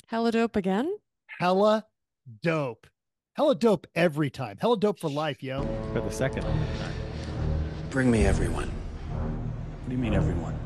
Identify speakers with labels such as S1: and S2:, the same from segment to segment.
S1: Hella dope again?
S2: Hella dope. Hella dope every time. Hella dope for life, yo.
S3: For the second time.
S4: Bring me everyone. What do you mean, everyone?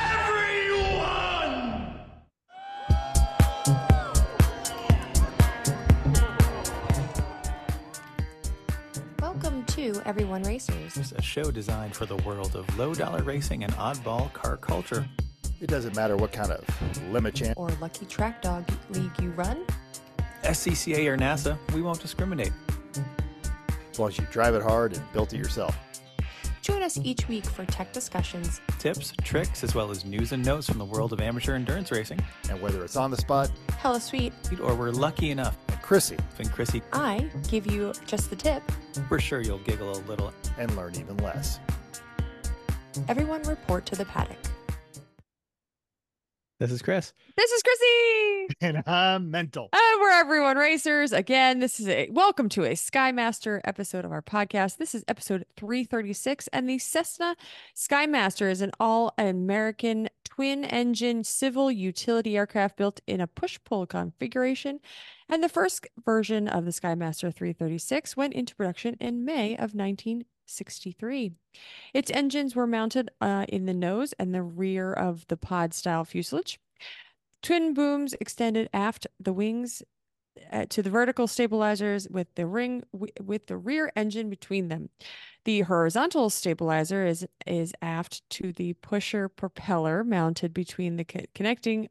S5: Welcome to Everyone Racers.
S3: It's a show designed for the world of low-dollar racing and oddball car culture.
S2: It doesn't matter what kind of limit champ
S5: Or lucky track dog league you run.
S3: SCCA or NASA, we won't discriminate.
S2: as long as you drive it hard and built it yourself.
S5: Join us each week for tech discussions,
S3: Tips, tricks, as well as news and notes from the world of amateur endurance racing.
S2: And whether it's on the spot,
S5: hella sweet.
S3: Or we're lucky enough,
S2: Chrissy,
S3: and Chrissy,
S5: I give you just the tip.
S3: we're sure you'll giggle a little.
S2: and learn even less.
S5: Everyone report to the paddock.
S3: This is Chris.
S1: This is Chrissy!
S2: And I'm mental.
S1: And we're Everyone Racers. Again, this is welcome to a Skymaster episode of our podcast. This is episode 336, and the Cessna Skymaster is an all-American twin-engine civil utility aircraft built in a push-pull configuration. And the first version of the Skymaster 336 went into production in May of 1963. Its engines were mounted in the nose and the rear of the pod-style fuselage. Twin booms extended aft the wings to the vertical stabilizers with the rear engine between them. The horizontal stabilizer is aft to the pusher propeller mounted between the connecting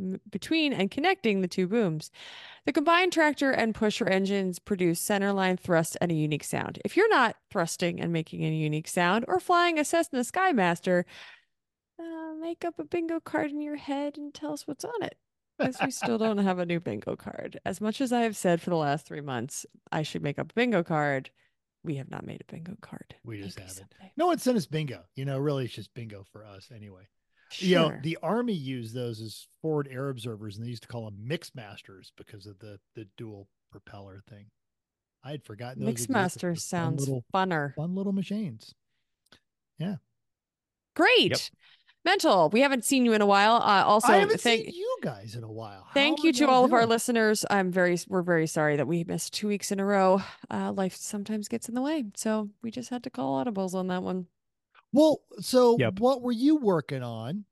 S1: the two booms. The combined tractor and pusher engines produce centerline thrust and a unique sound. If you're not thrusting and making a unique sound or flying a Cessna Skymaster, make up a bingo card in your head and tell us what's on it. Because we still don't have a new bingo card. As much as I have said for the last 3 months, I should make up a bingo card. We have not made a bingo card.
S2: We just
S1: Maybe
S2: haven't.
S1: someday.
S2: No one sent us bingo. Really, it's just bingo for us anyway.
S1: Sure.
S2: The Army used those as forward air observers, and they used to call them mix masters because of the dual propeller thing. I had forgotten those existed.
S1: Mixmaster
S2: They're
S1: sounds funner.
S2: fun little machines. Yeah.
S1: Great.
S3: Yep.
S1: Mental, we haven't seen you in a while. Also,
S2: I haven't seen you guys in a while.
S1: thank
S2: How
S1: you
S2: are
S1: to
S2: y'all
S1: all of our
S2: doing?
S1: listeners. We're very sorry that we missed 2 weeks in a row. Life sometimes gets in the way, so we just had to call audibles on that one.
S2: Well, so
S3: Yep.
S2: what were you working on?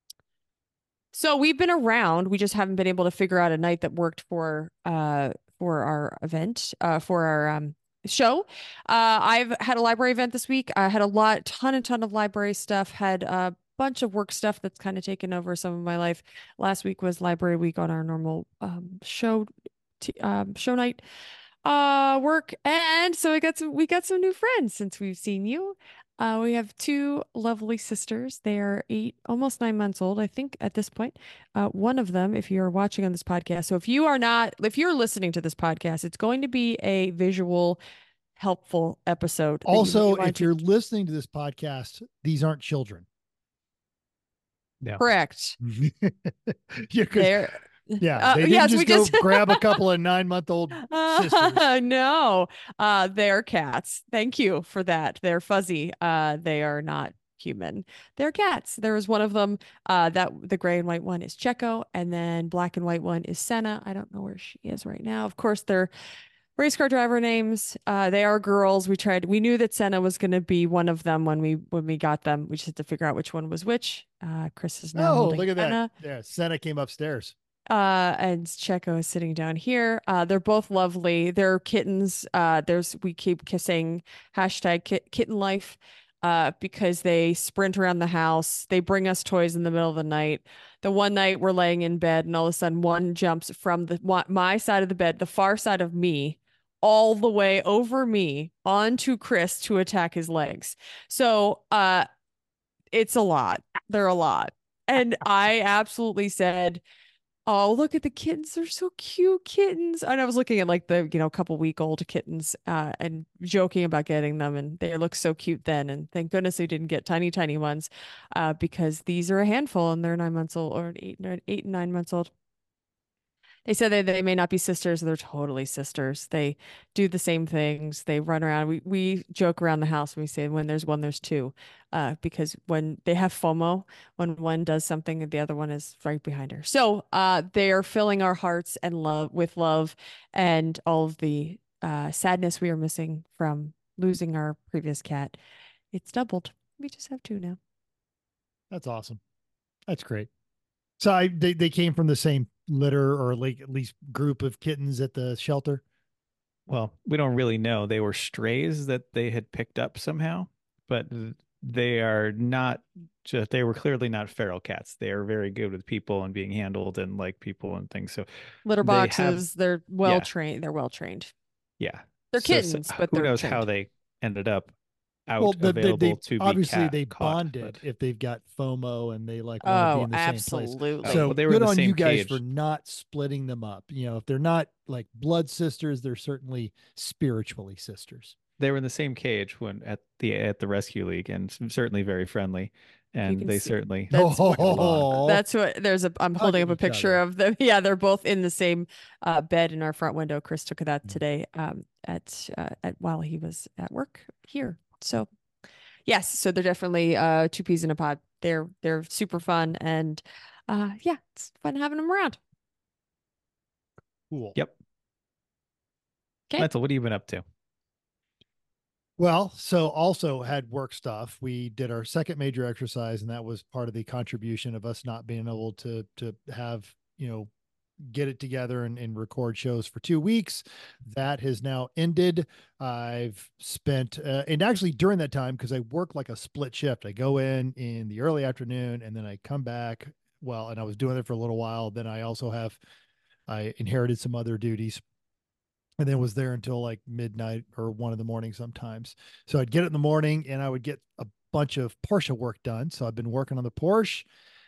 S1: So we've been around. We just haven't been able to figure out a night that worked for our event, for our show. I've had a library event this week. I had a ton of library stuff, had a bunch of work stuff that's kind of taken over some of my life. Last week was library week on our normal show night work, and so we got some new friends since we've seen you. We have 2 lovely sisters. They are 8, almost 9 months old, I think, at this point. One of them, if you're watching on this podcast, so if you're listening to this podcast, it's going to be a visual, helpful episode. that you
S2: Also,
S1: may want
S2: if
S1: to-
S2: you're listening to this podcast, these aren't children.
S3: Yeah.
S1: correct,
S2: Yeah, 'cause-
S1: they're
S2: yeah, they didn't
S1: yes,
S2: just
S1: we
S2: go
S1: just
S2: grab a couple of 9-month-old sisters.
S1: no, they're cats. Thank you for that. They're fuzzy. They are not human. They're cats. There was one of them, that the gray and white one is Checo, and then black and white one is Senna. I don't know where she is right now. Of course, they're race car driver names. They are girls. We knew that Senna was going to be one of them when we got them. We just had to figure out which one was which. Chris is now
S2: Oh,
S1: holding
S2: look at
S1: Senna.
S2: that. Yeah, Senna came upstairs.
S1: And Checo is sitting down here. They're both lovely. They're kittens. We keep saying hashtag kitten life, because they sprint around the house. They bring us toys in the middle of the night. The one night we're laying in bed, and all of a sudden one jumps from my side of the bed, the far side of me, all the way over me onto Chris to attack his legs. So, it's a lot. They're a lot. And I absolutely said, "Oh, look at the kittens. They're so cute, kittens." And I was looking at like the, couple week old kittens, and joking about getting them. And they look so cute then. And thank goodness they didn't get tiny, tiny ones, because these are a handful and they're 9 months old, or 8 and 9 months old. They said they may not be sisters. They're totally sisters. They do the same things. They run around. We joke around the house and we say when there's one, there's two, because when they have FOMO, when one does something, the other one is right behind her. So they are filling our hearts and love and all of the sadness we are missing from losing our previous cat. It's doubled. We just have two now.
S2: That's awesome. That's great. So they came from the same litter or like at least group of kittens at the shelter.
S3: Well, we don't really know. They were strays that they had picked up somehow, but they are not just, they were clearly not feral cats. They are very good with people and being handled and like people and things. So
S1: Litter
S3: they have,
S1: boxes, they're well trained. They're well trained.
S3: yeah.
S1: They're kittens, but
S3: who
S1: they're
S3: knows
S1: trained.
S3: how they ended up out
S2: Well,
S3: available to be
S2: obviously they
S3: caught,
S2: bonded
S3: but
S2: if they've got FOMO and they like want to be in the same place.
S1: absolutely.
S2: So
S3: well, they were in
S2: good
S3: the
S2: on
S3: same
S2: you guys
S3: cage.
S2: for not splitting them up. You know, if they're not like blood sisters, they're certainly spiritually sisters.
S3: They were in the same cage when at the rescue league, and certainly very friendly. And
S1: can
S3: they
S1: see-
S3: certainly
S1: That's what,
S2: Oh,
S1: that's what I'm holding up
S2: Hugging
S1: a
S2: each
S1: picture
S2: other.
S1: of them. Yeah, they're both in the same bed in our front window. Chris took that
S2: Mm.
S1: today at while he was at work here. So yes, so they're definitely two peas in a pod. They're super fun and yeah, it's fun having them around.
S2: cool.
S3: Yep.
S1: Okay.
S3: Mental, what have you been up to?
S2: Well, so also had work stuff. We did our second major exercise, and that was part of the contribution of us not being able to have, you know, get it together and record shows for 2 weeks. That has now ended. I've spent and actually during that time, because I work like a split shift, I go in the early afternoon and then I come back. Well, and I was doing it for a little while. Then I inherited some other duties and then was there until like midnight or 1 in the morning sometimes. So I'd get it in the morning and I would get a bunch of Porsche work done. So I've been working on the Porsche.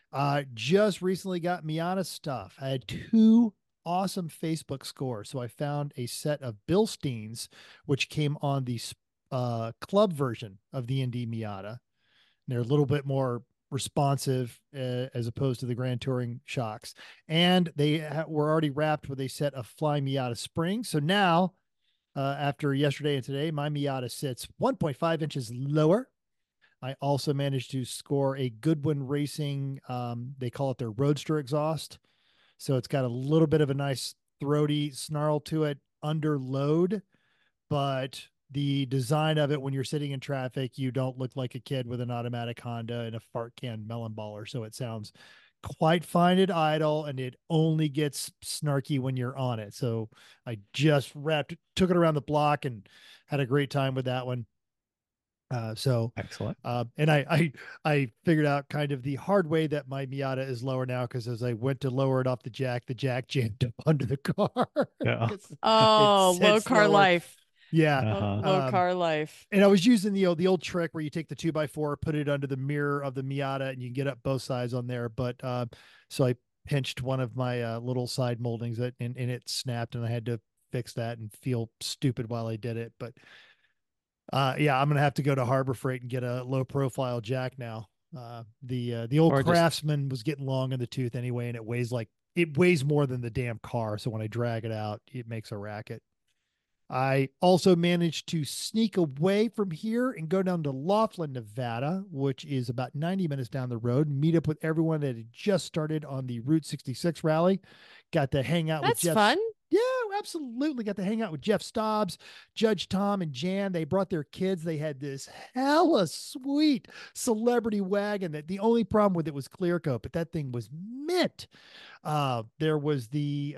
S2: Just recently got Miata stuff. I had two awesome Facebook scores. So I found a set of Bilsteins, which came on the club version of the ND Miata. They're a little bit more responsive as opposed to the Grand Touring shocks. And they were already wrapped with a set of Fly Miata springs. So now, after yesterday and today, my Miata sits 1.5 inches lower. I also managed to score a Goodwin Racing, they call it their Roadster exhaust. So it's got a little bit of a nice throaty snarl to it under load, but the design of it when you're sitting in traffic, you don't look like a kid with an automatic Honda and a fart can melon baller. So it sounds quite fine at idle, and it only gets snarky when you're on it. So I just took it around the block and had a great time with that one.
S3: Excellent.
S2: And I figured out kind of the hard way that my Miata is lower now, because as I went to lower it off the jack jammed up under the car.
S3: Yeah.
S1: Oh,
S2: It
S1: low
S2: sits
S1: car
S2: lower.
S1: life.
S2: Yeah.
S3: Uh-huh.
S1: Low car life.
S2: And I was using the old trick where you take the 2x4, put it under the mirror of the Miata, and you can get up both sides on there. But so I pinched one of my little side moldings and it snapped, and I had to fix that and feel stupid while I did it. But yeah, I'm gonna have to go to Harbor Freight and get a low profile jack now. The old
S3: Or just-
S2: Craftsman was getting long in the tooth anyway, and it weighs more than the damn car. So when I drag it out, it makes a racket. I also managed to sneak away from here and go down to Laughlin, Nevada, which is about 90 minutes down the road, meet up with everyone that had just started on the Route 66 rally. Got to hang out with
S1: That's
S2: Jeff.
S1: fun.
S2: Yeah, absolutely. Got to hang out with Jeff Stobbs, Judge Tom, and Jan. They brought their kids. They had this hella sweet celebrity wagon that the only problem with it was clear coat, but that thing was mint. There was the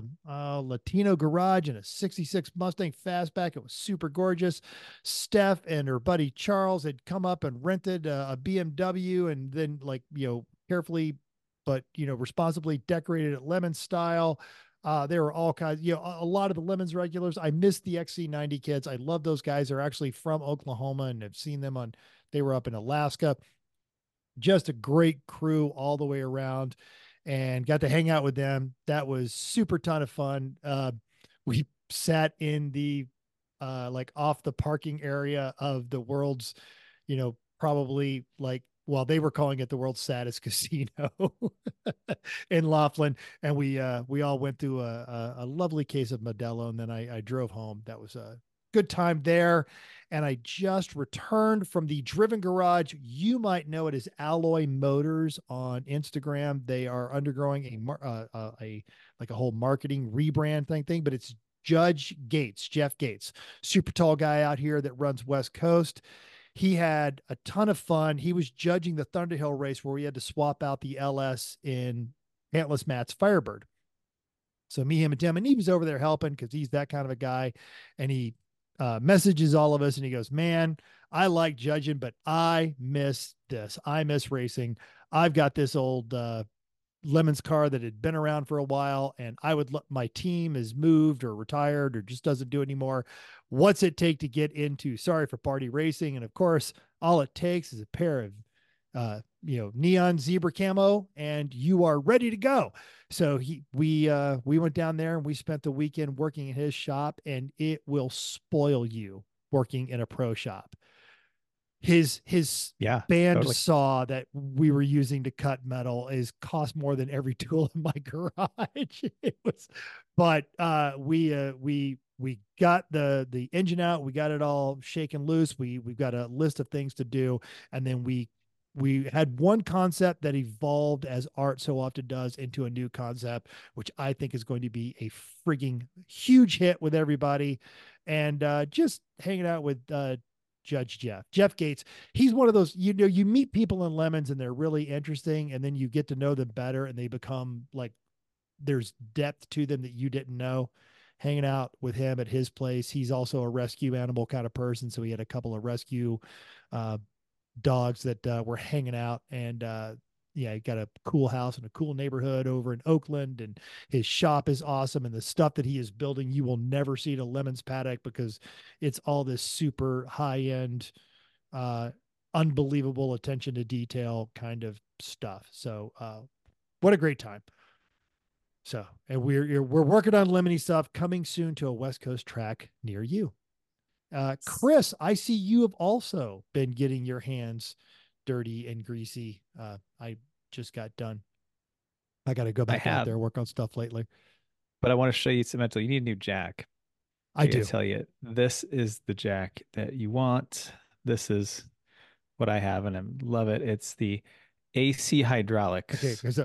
S2: Latino garage and a 66 Mustang fastback. It was super gorgeous. Steph and her buddy Charles had come up and rented a BMW, and then carefully, but responsibly decorated it lemon style. There were all kinds, a lot of the Lemons regulars. I missed the XC90 kids. I love those guys. They're actually from Oklahoma and have seen them they were up in Alaska. Just a great crew all the way around, and got to hang out with them. That was super ton of fun. We sat in the, off the parking area of the world's, probably like well, they were calling it the world's saddest casino in Laughlin. And we all went through a lovely case of Modelo, and then I drove home. That was a good time there. And I just returned from the Driven Garage. You might know it as Alloy Motors on Instagram. They are undergoing a like a whole marketing rebrand thing, but it's Judge Gates, Jeff Gates, super tall guy out here that runs West Coast. He had a ton of fun. He was judging the Thunderhill race where we had to swap out the LS in Pantless Matt's Firebird. So me, him, and Tim, and he was over there helping because he's that kind of a guy. And he messages all of us and he goes, man, I like judging, but I miss this. I miss racing. I've got this old Lemon's car that had been around for a while, and my team is moved or retired or just doesn't do it anymore. What's it take to get into Sorry for Party racing? And of course, all it takes is a pair of neon zebra camo, and you are ready to go. So we went down there and we spent the weekend working in his shop, and it will spoil you working in a pro shop. His band saw that we were using to cut metal is cost more than every tool in my garage. It was, but we got the engine out. We got it all shaken loose. We've got a list of things to do, and then we had one concept that evolved, as art so often does, into a new concept, which I think is going to be a frigging huge hit with everybody. And just hanging out with Judge Jeff Gates. He's one of those, you meet people in Lemons and they're really interesting, and then you get to know them better and they become like, there's depth to them that you didn't know. Hanging out with him at his place. He's also a rescue animal kind of person. So he had a couple of rescue dogs that were hanging out, and he got a cool house in a cool neighborhood over in Oakland, and his shop is awesome. And the stuff that he is building, you will never see at a Lemons paddock because it's all this super high end, unbelievable attention to detail kind of stuff. So, what a great time. So, and we're working on Lemony stuff coming soon to a West Coast track near you. Chris, I see you have also been getting your hands dirty and greasy. I just got done. I got to go back out there and work on stuff lately.
S3: But I want to show you some mental. You need a new jack.
S2: I do.
S3: Tell you, this is the jack that you want. This is what I have, and I love it. It's the AC Hydraulics.
S2: Okay, there's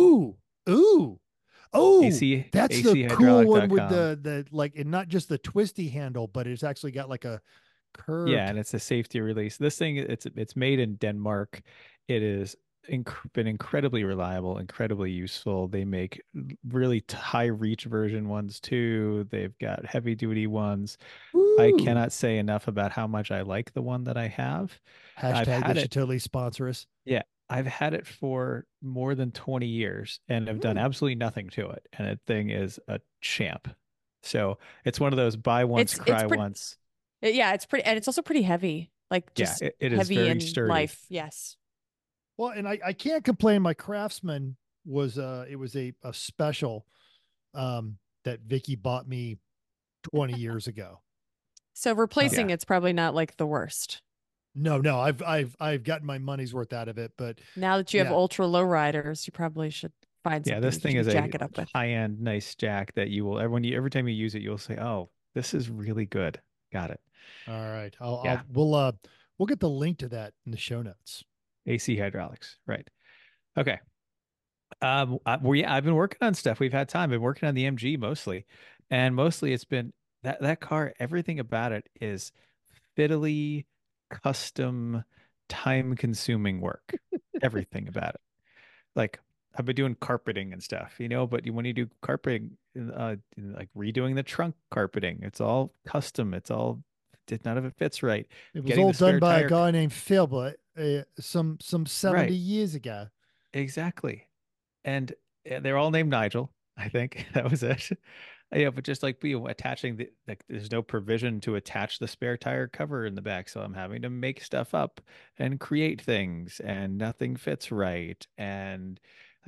S2: that's
S3: AC
S2: the cool one with
S3: hydraulic.com.
S2: the like, and not just the twisty handle, but it's actually got like a curved.
S3: Yeah, and it's a safety release. This thing, it's made in Denmark. It is been incredibly reliable, incredibly useful. They make really high reach version ones too. They've got heavy duty ones.
S2: Ooh.
S3: I cannot say enough about how much I like the one that I have.
S2: Hashtag they should totally sponsor us.
S3: Yeah, I've had it for more than 20 years and I've done absolutely nothing to it. And that thing is a champ. So it's one of those buy once, cry once.
S1: Yeah, it's pretty, and it's also pretty heavy. Like just
S3: it
S1: heavy
S3: is very
S1: in
S3: sturdy.
S1: life. Yes.
S2: Well, and I can't complain. My Craftsman was it was a special that Vicky bought me 20 years ago.
S1: So replacing it's probably not like the worst.
S2: No, I've gotten my money's worth out of it, but
S1: now that you have ultra low riders, you probably should find something.
S3: Yeah, this thing is
S1: jack it up with.
S3: High-end nice jack that you will every time you use it, you'll say, "Oh, this is really good." Got it.
S2: All right. We'll get the link to that in the show notes.
S3: AC Hydraulics, right? Okay. I've been working on stuff. We've had time. Been working on the MG mostly, and mostly it's been that car. Everything about it is fiddly, custom, time-consuming work. Everything about it. Like I've been doing carpeting and stuff, but when you do carpeting, like redoing the trunk carpeting, it's all custom. None of it fits right.
S2: It was all done by a guy named Phil, but some 70 years ago.
S3: Exactly. And they're all named Nigel, I think. That was it. Yeah, but just like attaching there's no provision to attach the spare tire cover in the back, so I'm having to make stuff up and create things, and nothing fits right, and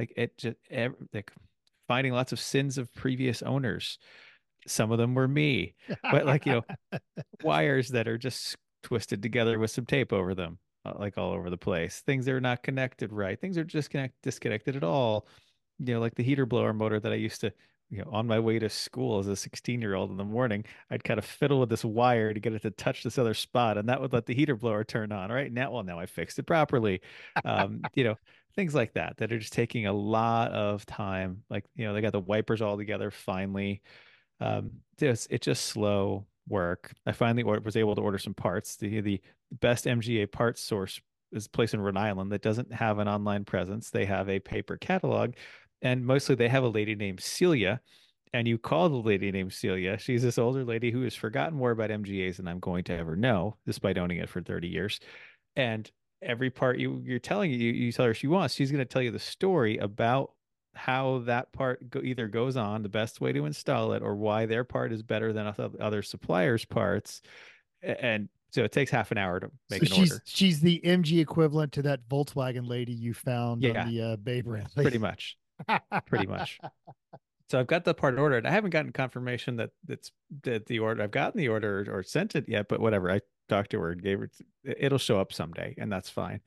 S3: finding lots of sins of previous owners. Some of them were me, but wires that are just twisted together with some tape over them. like all over the place. Things are not connected right. Things are just disconnected at all. Like the heater blower motor that I used to, on my way to school as a 16-year-old in the morning, I'd kind of fiddle with this wire to get it to touch this other spot, and that would let the heater blower turn on. Right now, well, now I fixed it properly. Things like that are just taking a lot of time. Like, they got the wipers all together finally. It's just slow work. I finally was able to order some parts. The best MGA parts source is a place in Rhode Island that doesn't have an online presence. They have a paper catalog, and mostly they have a lady named Celia. And you call the lady named Celia. She's this older lady who has forgotten more about MGAs than I'm going to ever know, despite owning it for 30 years. And every part you're telling you tell her she wants, she's going to tell you the story about how that part either goes on, the best way to install it, or why their part is better than other suppliers' parts. And so it takes half an hour to make an order.
S2: She's the MG equivalent to that Volkswagen lady you found on the Babe Rally.
S3: Pretty much. Pretty much. So I've got the part ordered. I haven't gotten confirmation that the order, I've gotten the order or sent it yet, but whatever. I talked to her and gave her, it'll show up someday, and that's fine.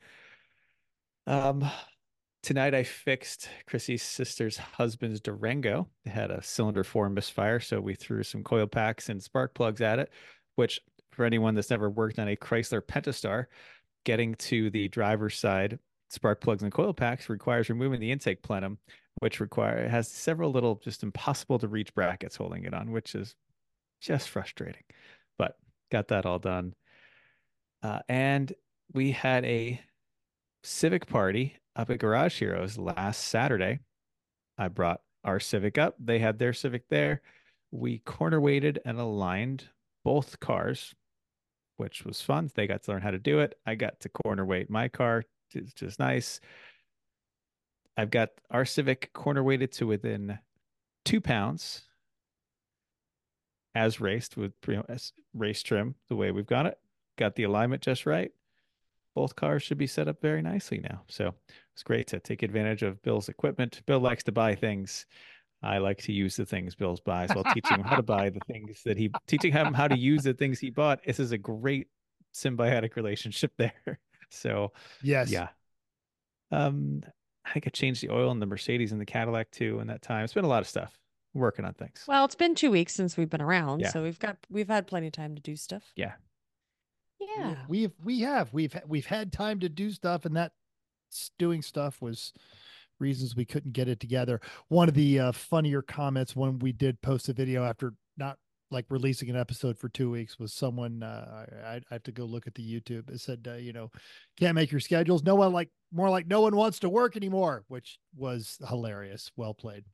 S3: Tonight I fixed Chrissy's sister's husband's Durango. It had a cylinder 4 misfire, so we threw some coil packs and spark plugs at it, which for anyone that's never worked on a Chrysler Pentastar, getting to the driver's side spark plugs and coil packs requires removing the intake plenum, which has several little just impossible to reach brackets holding it on, which is just frustrating. But got that all done. And we had a Civic party up at Garage Heroes last Saturday. I brought our Civic up. They had their Civic there. We corner weighted and aligned both cars, which was fun. They got to learn how to do it. I got to corner weight my car. It's just nice. I've got our Civic corner weighted to within 2 pounds as raced with as race trim the way we've got it. Got the alignment just right. Both cars should be set up very nicely now. So it's great to take advantage of Bill's equipment. Bill likes to buy things. I like to use the things Bill's buys while teaching him how to buy the things that teaching him how to use the things he bought. This is a great symbiotic relationship there. So
S2: yes.
S3: Yeah. I think I changed the oil in the Mercedes and the Cadillac too in that time. It's been a lot of stuff. Working on things.
S1: Well, it's been 2 weeks since we've been around,
S3: Yeah.
S1: so we've had plenty of time to do stuff.
S3: Yeah.
S1: Yeah.
S2: We've had time to do stuff, and that doing stuff was reasons we couldn't get it together. One of the funnier comments when we did post a video after not like releasing an episode for 2 weeks was someone I have to go look at the YouTube. It said can't make your schedules. No one more like no one wants to work anymore, which was hilarious. Well played.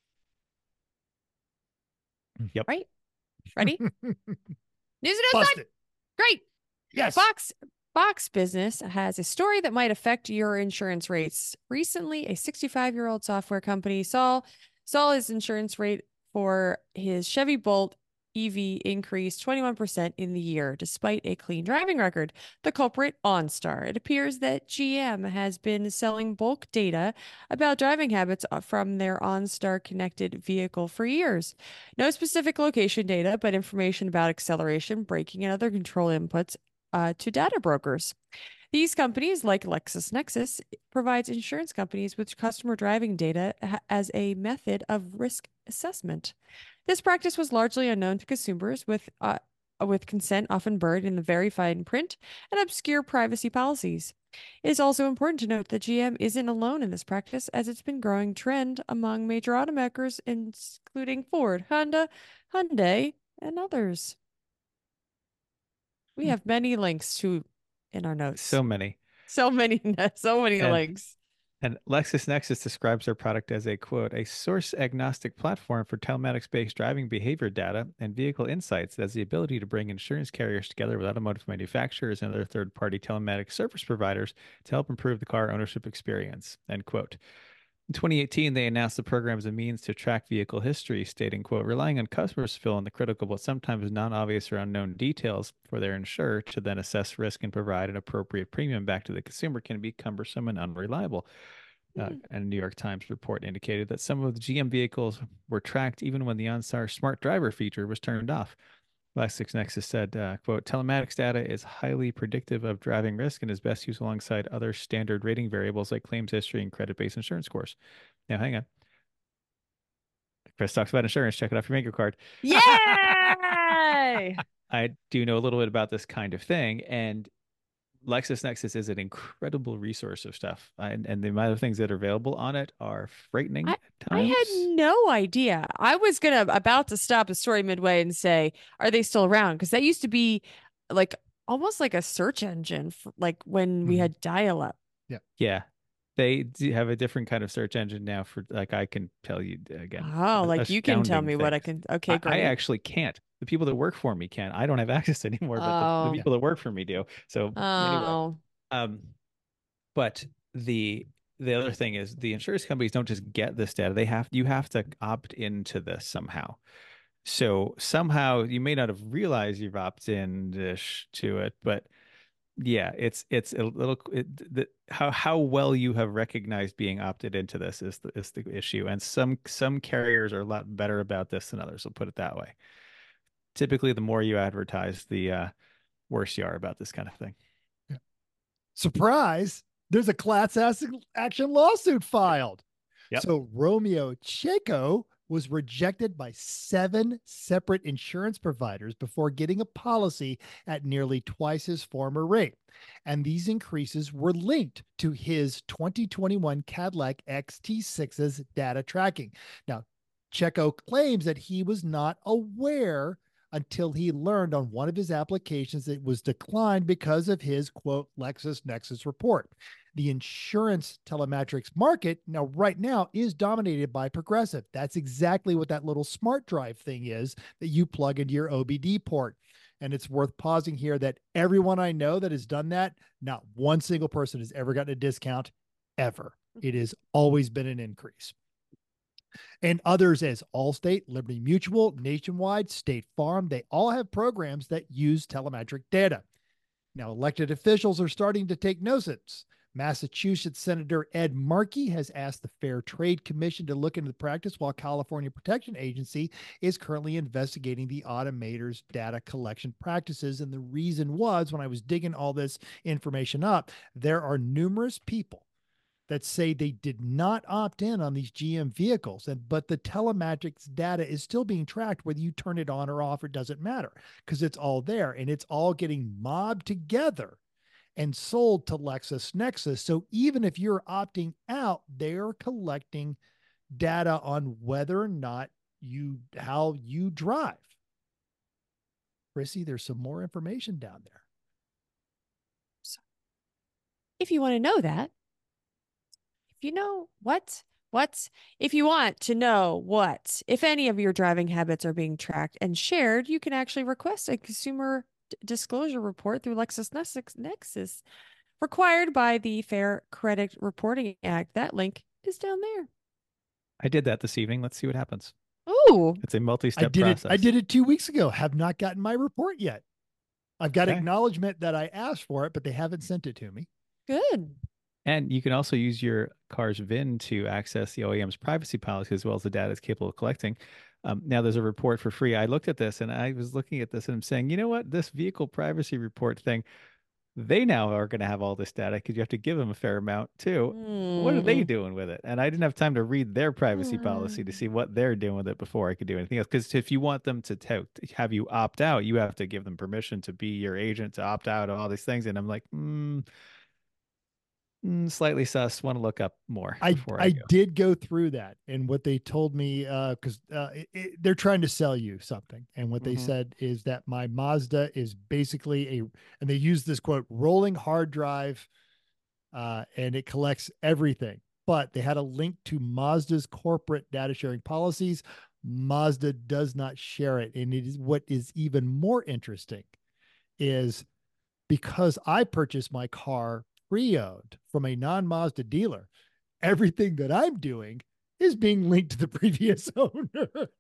S3: Yep.
S1: Right. Ready? News and
S2: Bust it.
S1: Great.
S2: Yes.
S1: Box Business has a story that might affect your insurance rates. Recently, a 65-year-old software company saw his insurance rate for his Chevy Bolt EV increase 21% in the year, despite a clean driving record. The culprit, OnStar. It appears that GM has been selling bulk data about driving habits from their OnStar connected vehicle for years. No specific location data, but information about acceleration, braking, and other control inputs to data brokers. These companies, like LexisNexis, provides insurance companies with customer driving data as a method of risk assessment. This practice was largely unknown to consumers, with consent often buried in the very fine print and obscure privacy policies. It is also important to note that GM isn't alone in this practice, as it's been a growing trend among major automakers, including Ford, Honda, Hyundai, and others. We have many links in our notes.
S3: So many
S1: links.
S3: And LexisNexis describes their product as a, quote, a source-agnostic platform for telematics-based driving behavior data and vehicle insights that has the ability to bring insurance carriers together with automotive manufacturers and other third-party telematics service providers to help improve the car ownership experience, end quote. In 2018, they announced the program as a means to track vehicle history, stating, quote, relying on customers to fill in the critical but sometimes non-obvious or unknown details for their insurer to then assess risk and provide an appropriate premium back to the consumer can be cumbersome and unreliable. And a New York Times report indicated that some of the GM vehicles were tracked even when the OnStar Smart Driver feature was turned off. LexisNexis said, quote, telematics data is highly predictive of driving risk and is best used alongside other standard rating variables like claims history and credit-based insurance scores. Now, hang on. Chris talks about insurance. Check it off your Mango card.
S1: Yay!
S3: I do know a little bit about this kind of thing, and LexisNexis is an incredible resource of stuff, and the amount of things that are available on it are frightening at
S1: I had
S3: times.
S1: no idea. I was about to stop the story midway and say, are they still around? Because that used to be like almost like a search engine for, like when we had dial-up.
S3: Yeah, they do have a different kind of search engine now for, like, I can tell you again.
S1: Oh, like you can tell
S3: astounding
S1: me what I
S3: things.
S1: can. Okay,
S3: I
S1: great.
S3: actually can't. The people that work for me can. I don't have access anymore, but the
S1: Oh.
S3: people that work for me do. So anyway,
S1: Oh,
S3: but the other thing is the insurance companies don't just get this data. You have to opt into this somehow. So somehow you may not have realized you've opted in to it, but yeah, it's a little how well you have recognized being opted into this is the issue. And some carriers are a lot better about this than others. I'll put it that way. Typically, the more you advertise, the worse you are about this kind of thing.
S2: Yeah. Surprise! There's a class action lawsuit filed.
S3: Yep.
S2: So Romeo Checo was rejected by 7 separate insurance providers before getting a policy at nearly twice his former rate. And these increases were linked to his 2021 Cadillac XT6's data tracking. Now, Checo claims that he was not aware until he learned on one of his applications that it was declined because of his, quote, LexisNexis report. The insurance telematics market right now is dominated by Progressive. That's exactly what that little smart drive thing is that you plug into your OBD port. And it's worth pausing here that everyone I know that has done that, not one single person has ever gotten a discount ever. It has always been an increase. And others as Allstate, Liberty Mutual, Nationwide, State Farm, they all have programs that use telemetric data. Now, elected officials are starting to take notice. Massachusetts Senator Ed Markey has asked the Fair Trade Commission to look into the practice, while California Protection Agency is currently investigating the automator's data collection practices. And the reason was, when I was digging all this information up, there are numerous people that say they did not opt in on these GM vehicles, but the telematics data is still being tracked, whether you turn it on or off, it doesn't matter, because it's all there and it's all getting mobbed together and sold to LexisNexis. So even if you're opting out, they're collecting data on whether or not how you drive. Chrissy, there's some more information down there.
S1: if you want to know that, if you want to know if any of your driving habits are being tracked and shared, you can actually request a consumer disclosure report through LexisNexis, required by the Fair Credit Reporting Act. That link is down there.
S3: I did that this evening. Let's see what happens.
S1: Oh,
S3: It's a multi-step process.
S2: I did it 2 weeks ago. Have not gotten my report yet. I've got acknowledgement that I asked for it, but they haven't sent it to me.
S1: good.
S3: And you can also use your car's VIN to access the OEM's privacy policy, as well as the data it's capable of collecting. Now there's a report for free. I looked at this and I was looking at this and I'm saying, you know what, this vehicle privacy report thing, they now are going to have all this data because you have to give them a fair amount too. What are they doing with it? And I didn't have time to read their privacy policy to see what they're doing with it before I could do anything else. Because if you want them to have you opt out, you have to give them permission to be your agent, to opt out of all these things. And I'm like, slightly sus. Want to look up more. I
S2: did go through that, and what they told me, because they're trying to sell you something, and what they said is that my Mazda is basically and they use this quote, rolling hard drive, and it collects everything. But they had a link to Mazda's corporate data sharing policies. Mazda does not share it, and it is what is even more interesting is because I purchased my car pre-owned from a non-Mazda dealer, everything that I'm doing is being linked to the previous owner.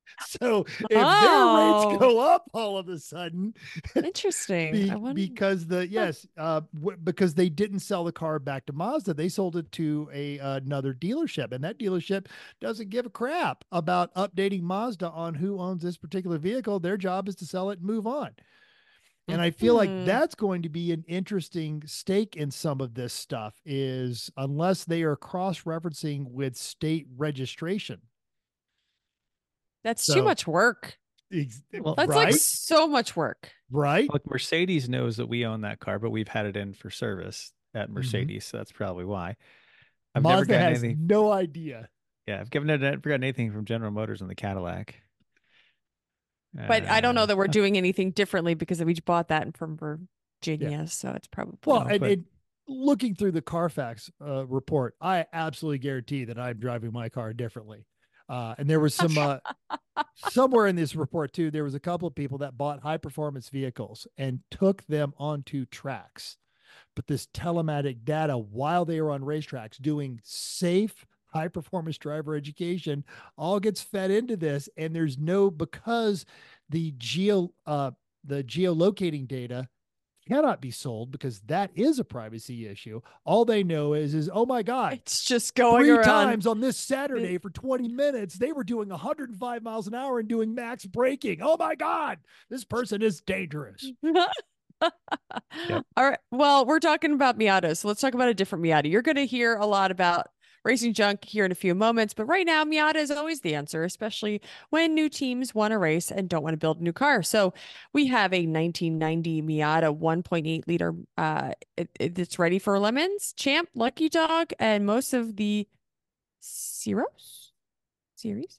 S2: So if their
S1: Oh.
S2: rates go up all of a sudden,
S1: Interesting. I wonder.
S2: because because they didn't sell the car back to Mazda, they sold it to another dealership, and that dealership doesn't give a crap about updating Mazda on who owns this particular vehicle. Their job is to sell it and move on. And I feel like that's going to be an interesting stake in some of this stuff, is unless they are cross-referencing with state registration.
S1: That's
S2: So-
S1: too much work.
S3: Well,
S1: That's
S2: right?
S1: like so much work.
S2: Right?
S3: Look, Mercedes knows that we own that car, but we've had it in for service at Mercedes, so that's probably why. I've never
S2: Mazda
S3: gotten
S2: has
S3: anything.
S2: no idea.
S3: Yeah, I've never gotten anything from General Motors on the Cadillac.
S1: But I don't know
S3: Uh,
S1: that we're doing anything differently because we bought that from Virginia. So it's probably.
S2: Well,
S3: No, but-
S2: and looking through the Carfax report, I absolutely guarantee that I'm driving my car differently. And there was some somewhere in this report too, there was a couple of people that bought high performance vehicles and took them onto tracks. But this telematic data while they were on racetracks doing safe high performance driver education all gets fed into this. And there's because the geolocating data cannot be sold because that is a privacy issue. All they know is oh my God,
S1: It's just going
S2: 3
S1: around.
S2: times on this Saturday for 20 minutes, they were doing 105 miles an hour and doing max braking. Oh my God, this person is dangerous.
S3: Yep.
S1: All right. Well, we're talking about Miata, so let's talk about a different Miata. You're going to hear a lot about Racing Junk here in a few moments, but right now, Miata is always the answer, especially when new teams want to race and don't want to build a new car. So we have a 1990 Miata 1.8 liter. It's ready for Lemons, Champ, Lucky Dog, and most of the series.
S3: Series?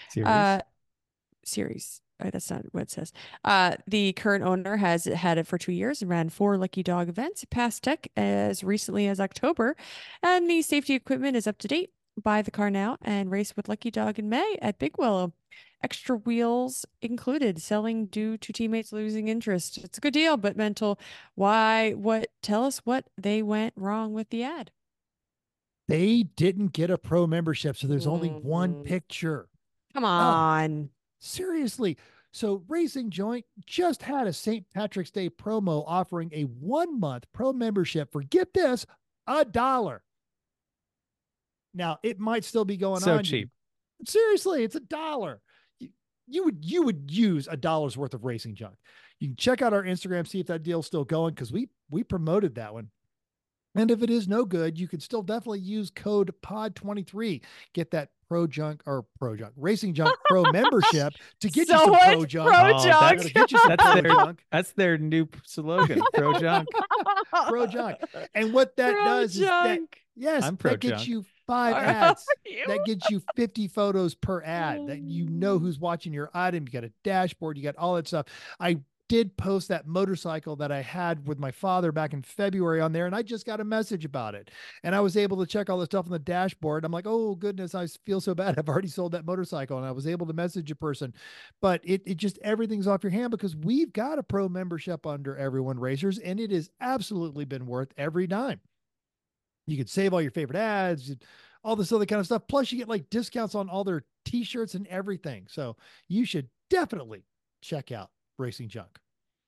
S1: Series. That's not what it says. The current owner has had it for 2 years and ran 4 Lucky Dog events, passed tech as recently as October, and the safety equipment is up to date. Buy the car now and race with Lucky Dog in May at Big Willow. Extra wheels included, selling due to teammates losing interest. It's a good deal, but mental. Tell us what they went wrong with the ad.
S2: They didn't get a pro membership, so there's only one picture.
S1: Come on.
S2: Seriously. So Racing Joint just had a St. Patrick's Day promo offering a 1-month pro membership for, get this, $1. Now it might still be going
S3: So
S2: on.
S3: cheap.
S2: Seriously, it's $1. You would use $1 worth of Racing Junk. You can check out our Instagram, see if that deal's still going, because we promoted that one. And if it is no good, you can still definitely use code POD23. Get that Racing Junk Pro membership to get you
S1: So
S2: some
S1: what?
S2: Pro Junk.
S1: Pro
S3: Oh,
S1: Junk.
S2: To get you some Pro Junk.
S3: That's their new slogan, Pro Junk.
S2: Pro Junk. And what that
S1: Pro
S2: does is that,
S1: Junk.
S2: yes,
S3: I'm Pro
S2: that gets
S3: Junk.
S2: you 5
S1: Are
S2: ads.
S1: you?
S2: That gets you 50 photos per ad, that you know who's watching your item. You got a dashboard, you got all that stuff. I did post that motorcycle that I had with my father back in February on there, and I just got a message about it. And I was able to check all the stuff on the dashboard. I'm like, oh goodness, I feel so bad. I've already sold that motorcycle. And I was able to message a person, but it just, everything's off your hand because we've got a pro membership under Everyone Racers, and it has absolutely been worth every dime. You could save all your favorite ads, all this other kind of stuff. Plus you get like discounts on all their t-shirts and everything. So you should definitely check out Racing Junk.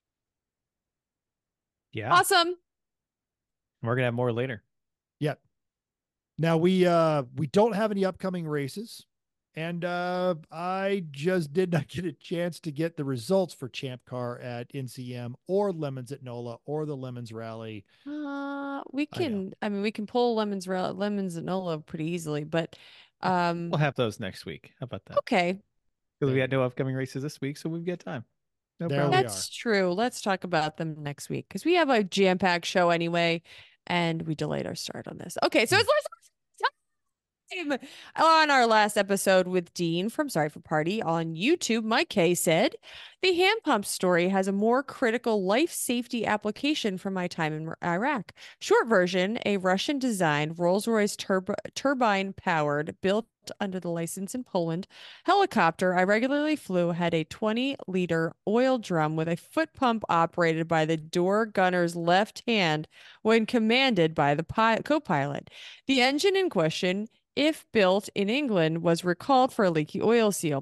S3: Yeah.
S1: Awesome.
S3: We're going to have more later.
S2: Yep. Now we don't have any upcoming races, and I just did not get a chance to get the results for Champ Car at NCM or Lemons at NOLA or the Lemons Rally.
S1: We can, we can pull Lemons and NOLA pretty easily, but
S3: We'll have those next week. How about that?
S1: okay.
S3: Because we had no upcoming races this week, so we've got time. No
S2: There
S3: problem.
S2: we
S1: That's true. Let's talk about them next week because we have a jam-packed show anyway, and we delayed our start on this. Okay, so it's time. On our last episode with Dean from Sorry for Party on YouTube, Mike K said, the hand pump story has a more critical life safety application from my time in Iraq. Short version, a Russian-designed Rolls-Royce turbine-powered, built under the license in Poland, helicopter I regularly flew had a 20-liter oil drum with a foot pump operated by the door gunner's left hand when commanded by the co-pilot. The engine in question, if built in England, was recalled for a leaky oil seal.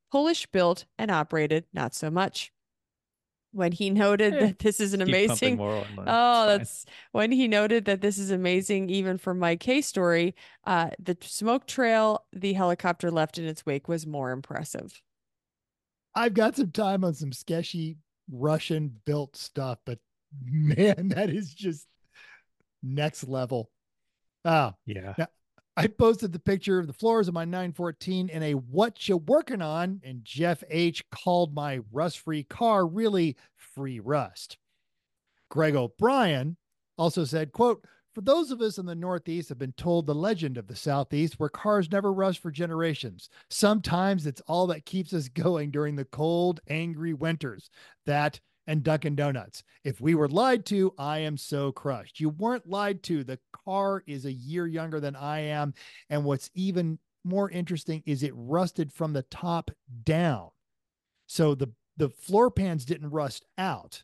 S1: Polish built and operated, not so much. When he noted that this is an
S3: Keep pumping
S1: amazing,
S3: more oil in.
S1: oh,
S3: It's fine.
S1: that's when he noted that this is amazing, even for my case story. The smoke trail the helicopter left in its wake was more impressive.
S2: I've got some time on some sketchy Russian built stuff, but man, that is just next level. Oh,
S3: Yeah.
S2: now, I posted the picture of the floors of my 914 in a "what you working on," and Jeff H called my rust-free car really free rust. Greg O'Brien also said, quote, "For those of us in the Northeast have been told the legend of the Southeast where cars never rust for generations. Sometimes it's all that keeps us going during the cold, angry winters. That and Dunkin' Donuts. If we were lied to, I am so crushed." You weren't lied to. The car is a year younger than I am. And what's even more interesting is it rusted from the top down. So the floor pans didn't rust out.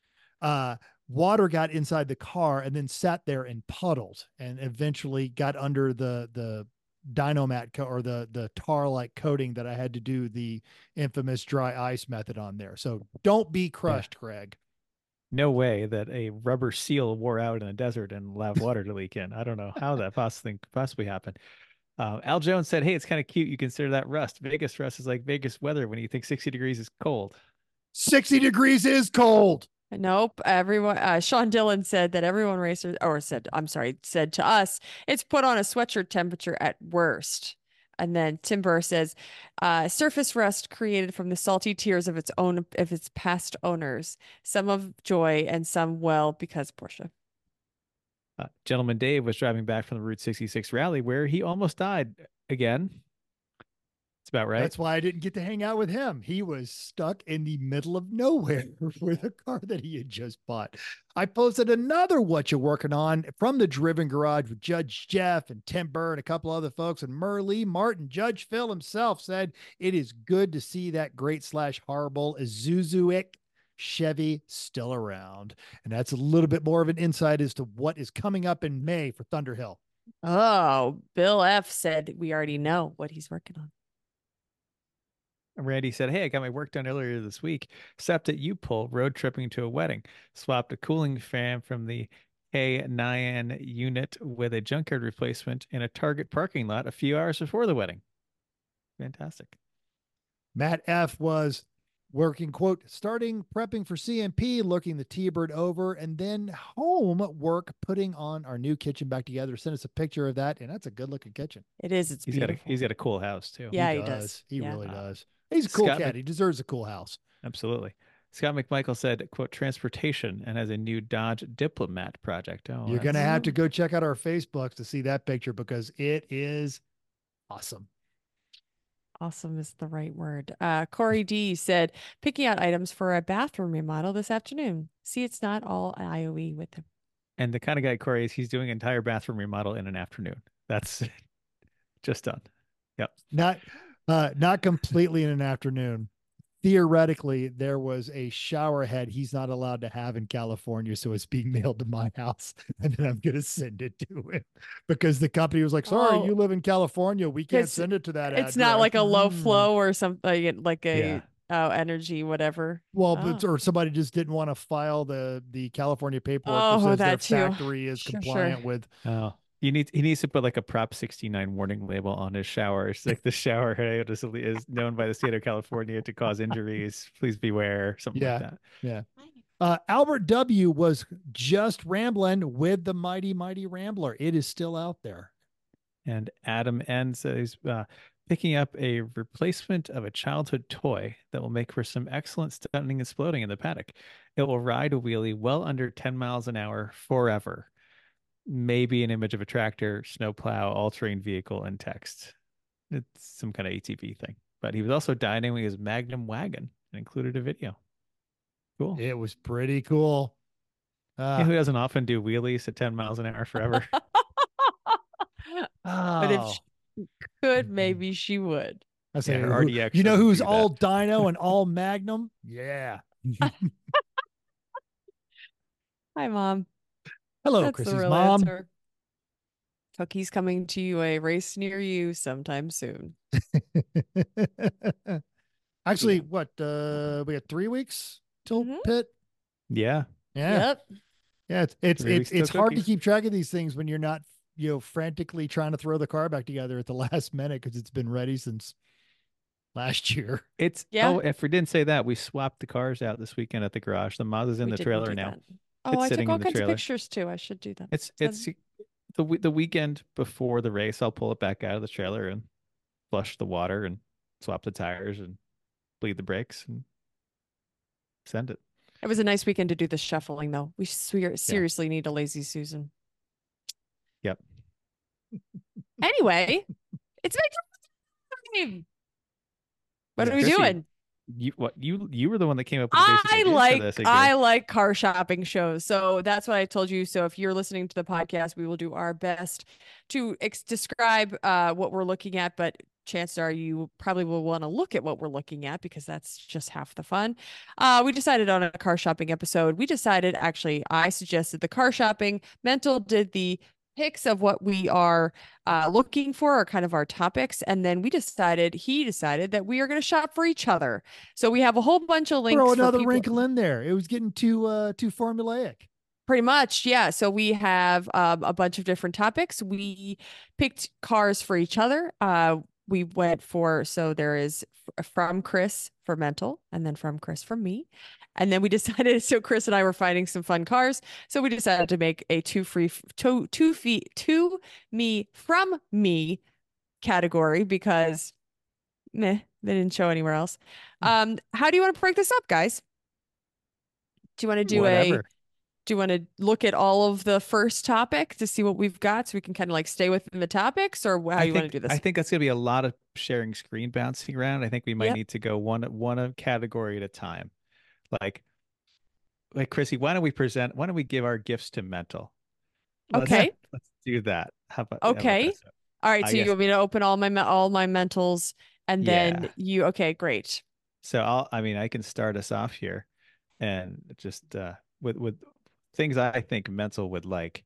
S2: Water got inside the car and then sat there and puddled and eventually got under the Dynomat or the tar like coating that I had to do the infamous dry ice method on there. So don't be crushed, Craig.
S3: No way that a rubber seal wore out in a desert and allowed water to leak in. I don't know how that possibly happened. Al Jones said, "Hey, it's kind of cute. You consider that rust. Vegas rust is like Vegas weather when you think 60 degrees is cold."
S2: 60 degrees is cold.
S1: Nope. Everyone, Sean Dillon said that everyone racers, or said, I'm sorry, said to us, it's put on a sweatshirt temperature at worst. And then Tim Burr says, surface rust created from the salty tears of its past owners, some of joy and some, well, because Porsche.
S3: Gentleman Dave was driving back from the Route 66 rally where he almost died again. It's about right.
S2: That's why I didn't get to hang out with him. He was stuck in the middle of nowhere with a car that he had just bought. I posted another "what you working on" from the Driven Garage with Judge Jeff and Tim Burr and a couple other folks. And Merle Martin, Judge Phil himself, said it is good to see that great / horrible Isuzu Chevy still around. And that's a little bit more of an insight as to what is coming up in May for Thunderhill.
S1: Oh, Bill F said we already know what he's working on.
S3: Randy said, "Hey, I got my work done earlier this week. Stopped at U-Pull, road tripping to a wedding. Swapped a cooling fan from the K9 unit with a junkyard replacement in a Target parking lot a few hours before the wedding." Fantastic.
S2: Matt F was working, quote, starting prepping for CMP, looking the T-Bird over, and then home work, putting on our new kitchen back together. Send us a picture of that, and that's a good looking kitchen.
S1: It is. It's beautiful.
S3: He's got a cool house too.
S1: Yeah,
S2: he
S1: does.
S2: He
S1: Yeah.
S2: really does. He's a cool
S3: Scott
S2: cat. He deserves a cool house.
S3: Absolutely. Scott McMichael said, quote, transportation, and has a new Dodge Diplomat project. Oh,
S2: You're going to have to go check out our Facebook to see that picture because it is awesome.
S1: Awesome is the right word. Corey D said, picking out items for a bathroom remodel this afternoon. See, it's not all IOE with him.
S3: And the kind of guy Corey is, he's doing an entire bathroom remodel in an afternoon. That's just done. Yep.
S2: Not completely in an afternoon. Theoretically, there was a shower head he's not allowed to have in California, so it's being mailed to my house, and then I'm going to send it to him because the company was like, "Sorry, you live in California, we can't send it to that address."
S1: It's not like a low flow or something like a
S3: Yeah.
S1: Energy, whatever.
S2: Well, or somebody just didn't want to file the California paperwork that says their factory is compliant with.
S3: Oh. He needs to put like a Prop 69 warning label on his shower. It's like the shower head is known by the state of California to cause injuries. Please beware. Something like that.
S2: Yeah. Albert W was just rambling with the Mighty Mighty Rambler. It is still out there.
S3: And Adam N says, picking up a replacement of a childhood toy that will make for some excellent stunning and exploding in the paddock. It will ride a wheelie well under 10 miles an hour forever. Maybe an image of a tractor, snowplow, all-terrain vehicle, and text. It's some kind of ATV thing. But he was also dynoing his Magnum wagon and included a video. Cool.
S2: It was pretty cool.
S3: Who doesn't often do wheelies at 10 miles an hour forever?
S1: But if she could, maybe she would.
S2: I say,
S3: RDX
S2: you know who's
S3: doesn't do
S2: all
S3: that.
S2: dyno and all Magnum? Yeah.
S1: Hi, Mom.
S2: Hello,
S1: That's
S2: Chrissy's
S1: the real
S2: mom.
S1: answer. Cookie's coming to a race near you sometime soon.
S2: Actually,
S1: Yeah.
S2: what we got 3 weeks till
S1: Mhm.
S2: pit.
S3: Yeah.
S2: Yeah.
S1: Yep.
S2: Yeah, it's
S3: 3 weeks till
S2: it's hard to
S3: cookies.
S2: keep track of these things when you're not, frantically trying to throw the car back together at the last minute because it's been ready since last year.
S1: Yeah.
S3: Oh, if we didn't say that, we swapped the cars out this weekend at the garage. The Mazda's in
S1: We
S3: the
S1: didn't
S3: trailer
S1: do
S3: now.
S1: that. Oh,
S3: It's
S1: I took
S3: sitting
S1: all
S3: in the
S1: kinds of
S3: trailer.
S1: pictures too. I should do that.
S3: It's
S1: So-
S3: the weekend before the race. I'll pull it back out of the trailer and flush the water and swap the tires and bleed the brakes and send it.
S1: It was a nice weekend to do the shuffling, though. We seriously need a lazy Susan.
S3: Yep.
S1: Anyway, it's my time. What
S3: Yeah,
S1: are we
S3: Chrissy,
S1: doing?
S3: You were the one that came up with the basic idea for this again.
S1: I like car shopping shows. So that's what I told you. So if you're listening to the podcast, we will do our best to describe what we're looking at, but chances are you probably will want to look at what we're looking at because that's just half the fun. We decided on a car shopping episode. I suggested the car shopping. Mental did the picks of what we are looking for, or kind of our topics, and then he decided that we are going to shop for each other. So we have a whole bunch of links.
S2: Throw
S1: for
S2: another
S1: people.
S2: wrinkle in there. It was getting too formulaic.
S1: Pretty much, yeah. So we have a bunch of different topics. We picked cars for each other. We went for, so there is from Chris for Mental, and then from Chris for me. And then we decided, so Chris and I were finding some fun cars. So we decided to make a to me from me category because they didn't show anywhere else. How do you want to break this up, guys? Do you want to do
S3: Whatever.
S1: Do you want to look at all of the first topic to see what we've got so we can kind of like stay within the topics, or how you want to do this?
S3: I think that's going to be a lot of sharing screen bouncing around. I think we might
S1: Yep.
S3: need to go one category at a time. Like Chrissy, why don't we give our gifts to Mental?
S1: Okay.
S3: Let's do that. How about
S1: Okay.
S3: that?
S1: All right.
S3: I
S1: So you
S3: guess-
S1: want me to open all my mentals, and then okay, great.
S3: So I can start us off here and just with things I think Mental would like.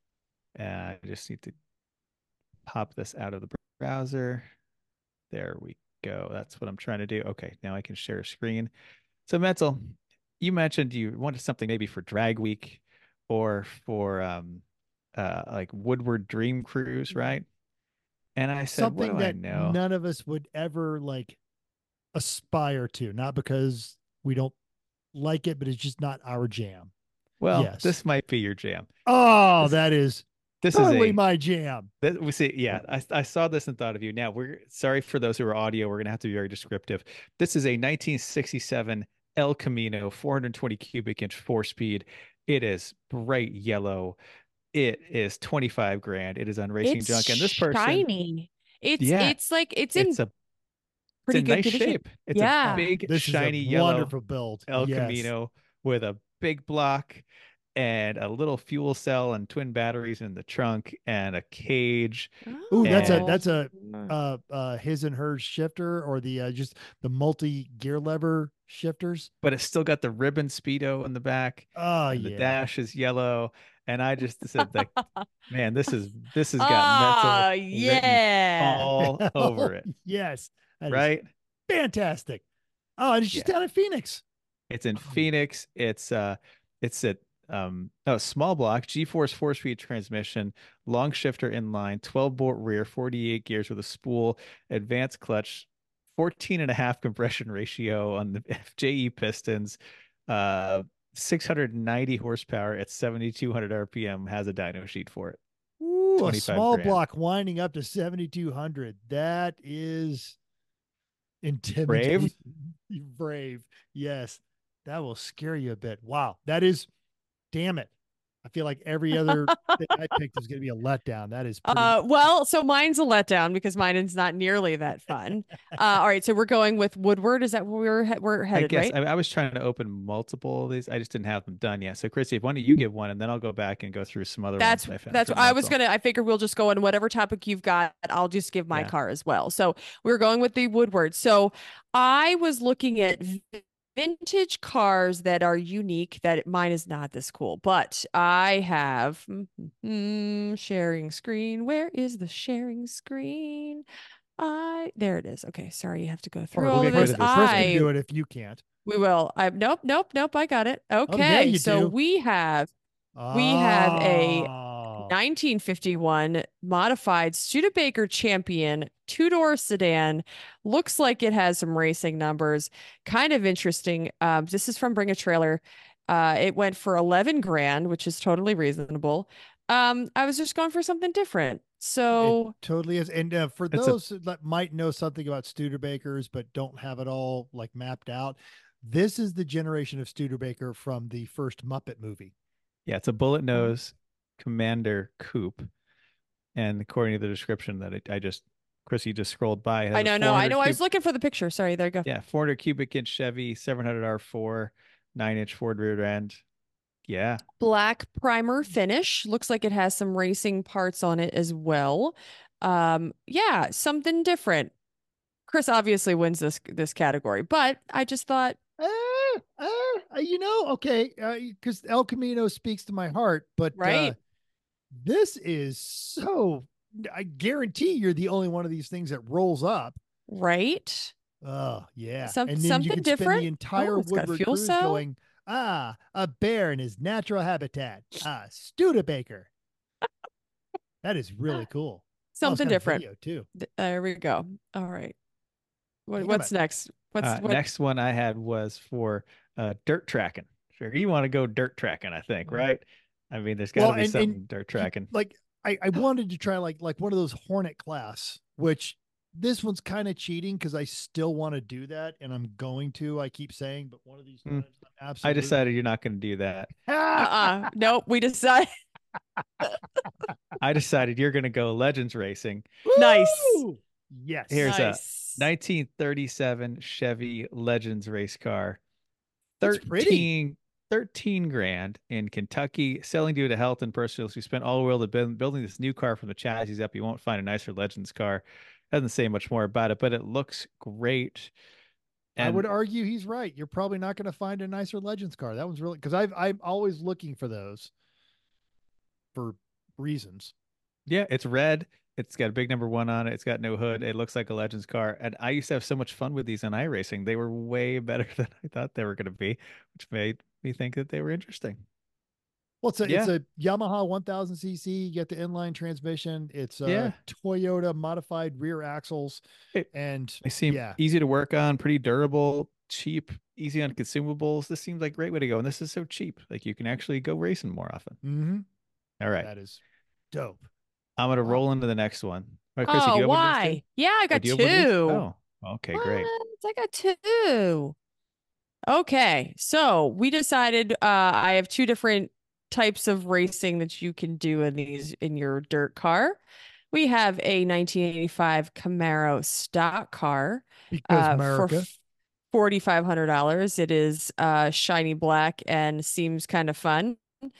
S3: I just need to pop this out of the browser. There we go. That's what I'm trying to do. Okay, now I can share a screen. So Mental, you mentioned you wanted something maybe for Drag Week or for like Woodward Dream Cruise, right? And I said,
S2: Something
S3: what do I
S2: that
S3: know?
S2: none of us would ever like aspire to, not because we don't like it, but it's just not our jam.
S3: Well,
S2: yes.
S3: This might be your jam.
S2: Oh, that is
S3: This
S2: totally
S3: is
S2: my jam.
S3: we see. Yeah, I saw this and thought of you. Now we're sorry for those who are audio. We're gonna have to be very descriptive. This is a 1967 El Camino 420 cubic inch 4-speed. It is bright yellow. It is 25 grand. It is on Racing Junk, and this person,
S1: shiny. It's
S3: it's
S1: in
S3: a
S1: pretty good
S3: nice
S1: condition.
S3: shape. It's
S1: Yeah.
S3: a big
S2: This
S3: shiny
S2: is a
S3: yellow
S2: wonderful build.
S3: El
S2: Yes.
S3: Camino with a big block and a little fuel cell and twin batteries in the trunk and a cage.
S2: Ooh, that's
S1: Oh.
S2: a his and hers shifter, or the just the multi gear lever shifters.
S3: But it's still got the ribbon speedo in the back.
S2: Oh
S3: And the
S2: yeah.
S3: dash is yellow. And I just said, like, man, this has got
S1: Oh,
S3: Mental written
S1: yeah.
S3: all over it,
S2: Yes. That is
S3: right?
S2: fantastic. Oh, and it's just down in Phoenix.
S3: It's in Phoenix. It's at small block, G-Force 4-speed transmission, long shifter inline, 12-bolt rear, 48 gears with a spool, advanced clutch, 14.5 compression ratio on the FJE pistons, 690 horsepower at 7,200 RPM, has a dyno sheet for it.
S2: Ooh, a
S3: 25
S2: small
S3: grand.
S2: block winding up to 7,200. That is intimidating. Brave. Yes. That will scare you a bit. Wow. That is, damn it. I feel like every other thing I picked is going to be a letdown. That is pretty.
S1: Well, so mine's a letdown because mine is not nearly that fun. All right, so we're going with Woodward. Is that where we're
S3: I
S1: headed,
S3: guess
S1: right?
S3: I was trying to open multiple of these. I just didn't have them done yet. So, Chrissy, why don't you give one, and then I'll go back and go through some other
S1: That's
S3: ones I found.
S1: that's
S3: for
S1: I was
S3: Mental.
S1: I figured we'll just go in whatever topic you've got. I'll just give my
S3: Yeah.
S1: car as well. So we're going with the Woodward. So I was looking at vintage cars that are unique. That mine is not this cool, but I have sharing screen. Where is the sharing screen? There it is. Okay, sorry, you have to go
S2: Or
S1: through all
S3: we'll
S1: of
S3: get rid
S1: this.
S3: of this
S2: Chris
S3: later.
S2: can do it if you can't.
S1: We will. Nope. I got it.
S2: yeah,
S1: Okay,
S2: you
S1: so
S2: do.
S1: we have a
S2: Oh,
S1: 1951 modified Studebaker Champion two-door sedan. Looks like it has some racing numbers. Kind of interesting. This is from Bring a Trailer. It went for 11 grand, which is totally reasonable. I was just going for something different.
S2: it
S1: So
S2: totally is. And for
S3: It's a-
S2: those that might know something about Studebakers but don't have it all like mapped out, this is the generation of Studebaker from the first Muppet movie.
S3: Yeah, it's a bullet nose Commander coupe, and according to the description that Chrissy just scrolled by, it has
S1: I
S3: a
S1: know,
S3: 400
S1: I was
S3: cub-
S1: looking for the picture. Sorry, there you go.
S3: yeah, 400 cubic inch Chevy, 700 R4, 9-inch Ford rear end. Yeah,
S1: Black primer finish. Looks like it has some racing parts on it as well. Yeah, something different. Chris obviously wins this category, but I just thought,
S2: Okay, because El Camino speaks to my heart, but
S1: right,
S2: this is so. I guarantee you're the only one of these things that rolls up.
S1: right,
S2: Oh yeah,
S1: Some-
S2: and then you
S1: something
S2: could
S1: different.
S2: spend the entire
S1: Oh, it's got a
S2: Woodward
S1: fuel
S2: cruise
S1: cell.
S2: going, a bear in his natural habitat, Studebaker. That is really cool. Oh, it's
S1: something
S2: got a
S1: different.
S2: video too.
S1: There we go. All right.
S2: Damn
S1: What's
S2: it.
S1: next? What?
S3: next one I had was for dirt tracking. Sure, you want to go dirt tracking, I think, right? I mean, there's got to
S2: Well,
S3: be
S2: and-
S3: something
S2: and
S3: dirt tracking.
S2: Like I wanted to try like one of those Hornet class, which this one's kind of cheating because I still want to do that, and I'm going to. I keep saying, but one of these times, I'm
S3: I
S2: absolutely.
S3: decided you're not going to do that.
S1: Nope. We decided.
S3: I decided you're going to go Legends Racing.
S1: Nice.
S2: Woo! Yes.
S3: Here's
S1: Nice.
S3: a 1937 Chevy Legends race car.
S2: That's pretty.
S3: 13 grand in Kentucky, selling due to health and personal. So you spent all the world building this new car from the chassis up. You won't find a nicer Legends car. Doesn't say much more about it, but it looks great.
S2: I
S3: And
S2: would argue he's right. You're probably not going to find a nicer Legends car. That one's really because I'm always looking for those for reasons.
S3: yeah, it's red. It's got a big number 1 on it. It's got no hood. It looks like a Legends car. And I used to have so much fun with these on iRacing. They were way better than I thought they were going to be, which made me think that they were interesting.
S2: Well, it's
S3: Yeah.
S2: a Yamaha 1000cc. You get the inline transmission. It's
S3: Yeah.
S2: Toyota modified rear axles,
S3: It-
S2: and
S3: They seem
S2: yeah,
S3: easy to work on, pretty durable, cheap, easy on consumables. This seems like a great way to go. And this is so cheap. Like you can actually go racing more often.
S2: mm-hmm.
S3: All right.
S2: That is dope.
S3: I'm going to
S2: Wow.
S3: roll into the next one. All right, Chrissy, do
S1: Oh,
S3: you have one of these too?
S1: why? Yeah, I
S3: Oh,
S1: got
S3: do you have one of these?
S1: two.
S3: Oh, okay, great.
S1: What? I got two. Okay, so we decided I have two different types of racing that you can do in your dirt car. We have a 1985 Camaro stock car
S2: Because
S1: for
S2: America.
S1: $4,500. It is shiny black and seems kind of fun.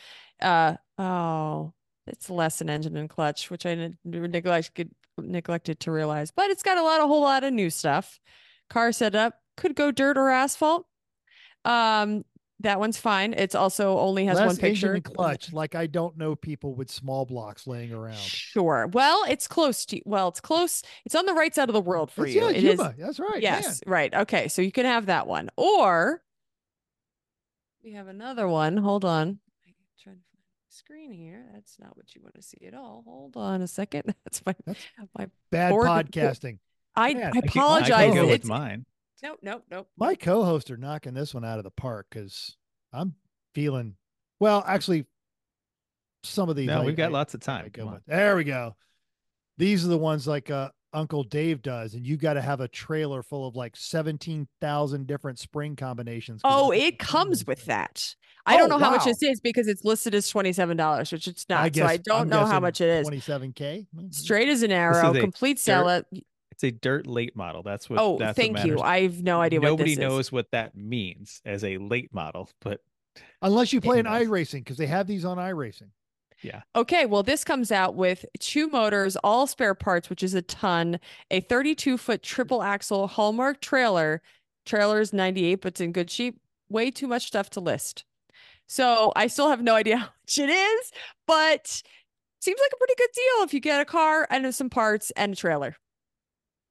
S1: Oh, it's less an engine and clutch, which I neglected to realize, but it's got a whole lot of new stuff. Car setup could go dirt or asphalt. That one's fine. It's also only has
S2: Less
S1: one
S2: engine
S1: picture.
S2: and clutch. Like I don't know people with small blocks laying around.
S1: Sure. Well, it's close to. Well, it's close. It's on the right side of the world for
S2: It's,
S1: you.
S2: yeah,
S1: It is.
S2: Yuma. That's right.
S1: Yes. Right. Okay. So you can have that one, or we have another one. Hold on. I'm trying to find the screen here. That's not what you want to see at all. Hold on a second. That's my
S2: Bad
S1: Ford-
S2: podcasting.
S1: I
S2: Man,
S3: I
S1: apologize.
S3: can go with
S1: It's
S3: mine.
S1: nope.
S2: My co-hosts are knocking this one out of the park because I'm feeling well. Actually, some of these.
S3: No,
S2: I-
S3: we've got
S2: I-
S3: lots of
S2: I
S3: time.
S2: go
S3: Come on.
S2: with. There we go. These are the ones like Uncle Dave does, and you got to have a trailer full of like 17,000 different spring combinations. 'cause
S1: Oh,
S2: that's
S1: it
S2: the
S1: comes
S2: thing.
S1: with that. I don't
S2: Oh,
S1: know how much
S2: wow.
S1: this is because it's listed as $27, which it's not. So I don't
S2: I'm
S1: know how
S2: guessing
S1: much it is.
S2: 27K.
S1: Straight as an arrow,
S3: a
S1: complete sell it.
S3: It's a dirt late model. That's what.
S1: Oh,
S3: that's what
S1: thank you.
S3: matters.
S1: I have no idea what
S3: Nobody
S1: this is.
S3: knows what that means as a late model, but
S2: Unless you play an
S3: Nice.
S2: iRacing, because they have these on iRacing.
S1: Okay, well, this comes out with two motors, all spare parts, which is a ton, a 32-foot triple axle Hallmark trailer. Trailer is 98, but it's in good shape. Way too much stuff to list. So I still have no idea how much it is, but seems like a pretty good deal if you get a car and some parts and a trailer.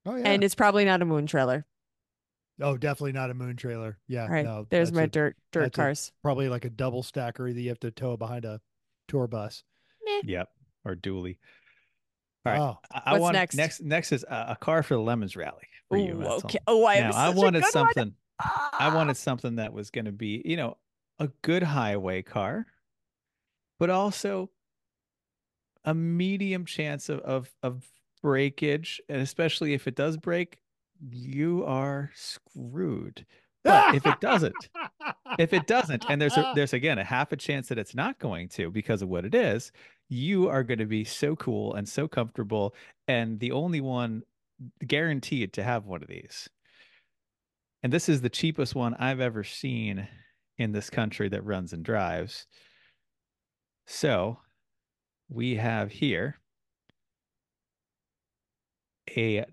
S2: Oh yeah.
S1: And it's probably not a moon trailer.
S2: Oh, definitely not a moon trailer. Yeah.
S1: All right.
S2: No,
S1: There's my
S2: that's
S1: dirt
S2: that's a-
S1: cars.
S2: probably like a double stacker that you have to tow behind a tour bus.
S1: Meh.
S3: Yep. Or dually. All right.
S2: Oh,
S3: I
S1: What's
S3: want
S1: next?
S3: next is a car for the Lemons Rally for you.
S1: Ooh,
S3: That's
S1: okay.
S3: all.
S1: Oh, I have
S3: Now I
S1: such a
S3: wanted
S1: good one.
S3: something. I
S1: Ah.
S3: wanted something that was going to be, a good highway car, but also a medium chance of breakage, and especially if it does break, you are screwed. But if it doesn't, and there's again a half a chance that it's not going to because of what it is, you are going to be so cool and so comfortable, and the only one guaranteed to have one of these. And this is the cheapest one I've ever seen in this country that runs and drives. So we have here a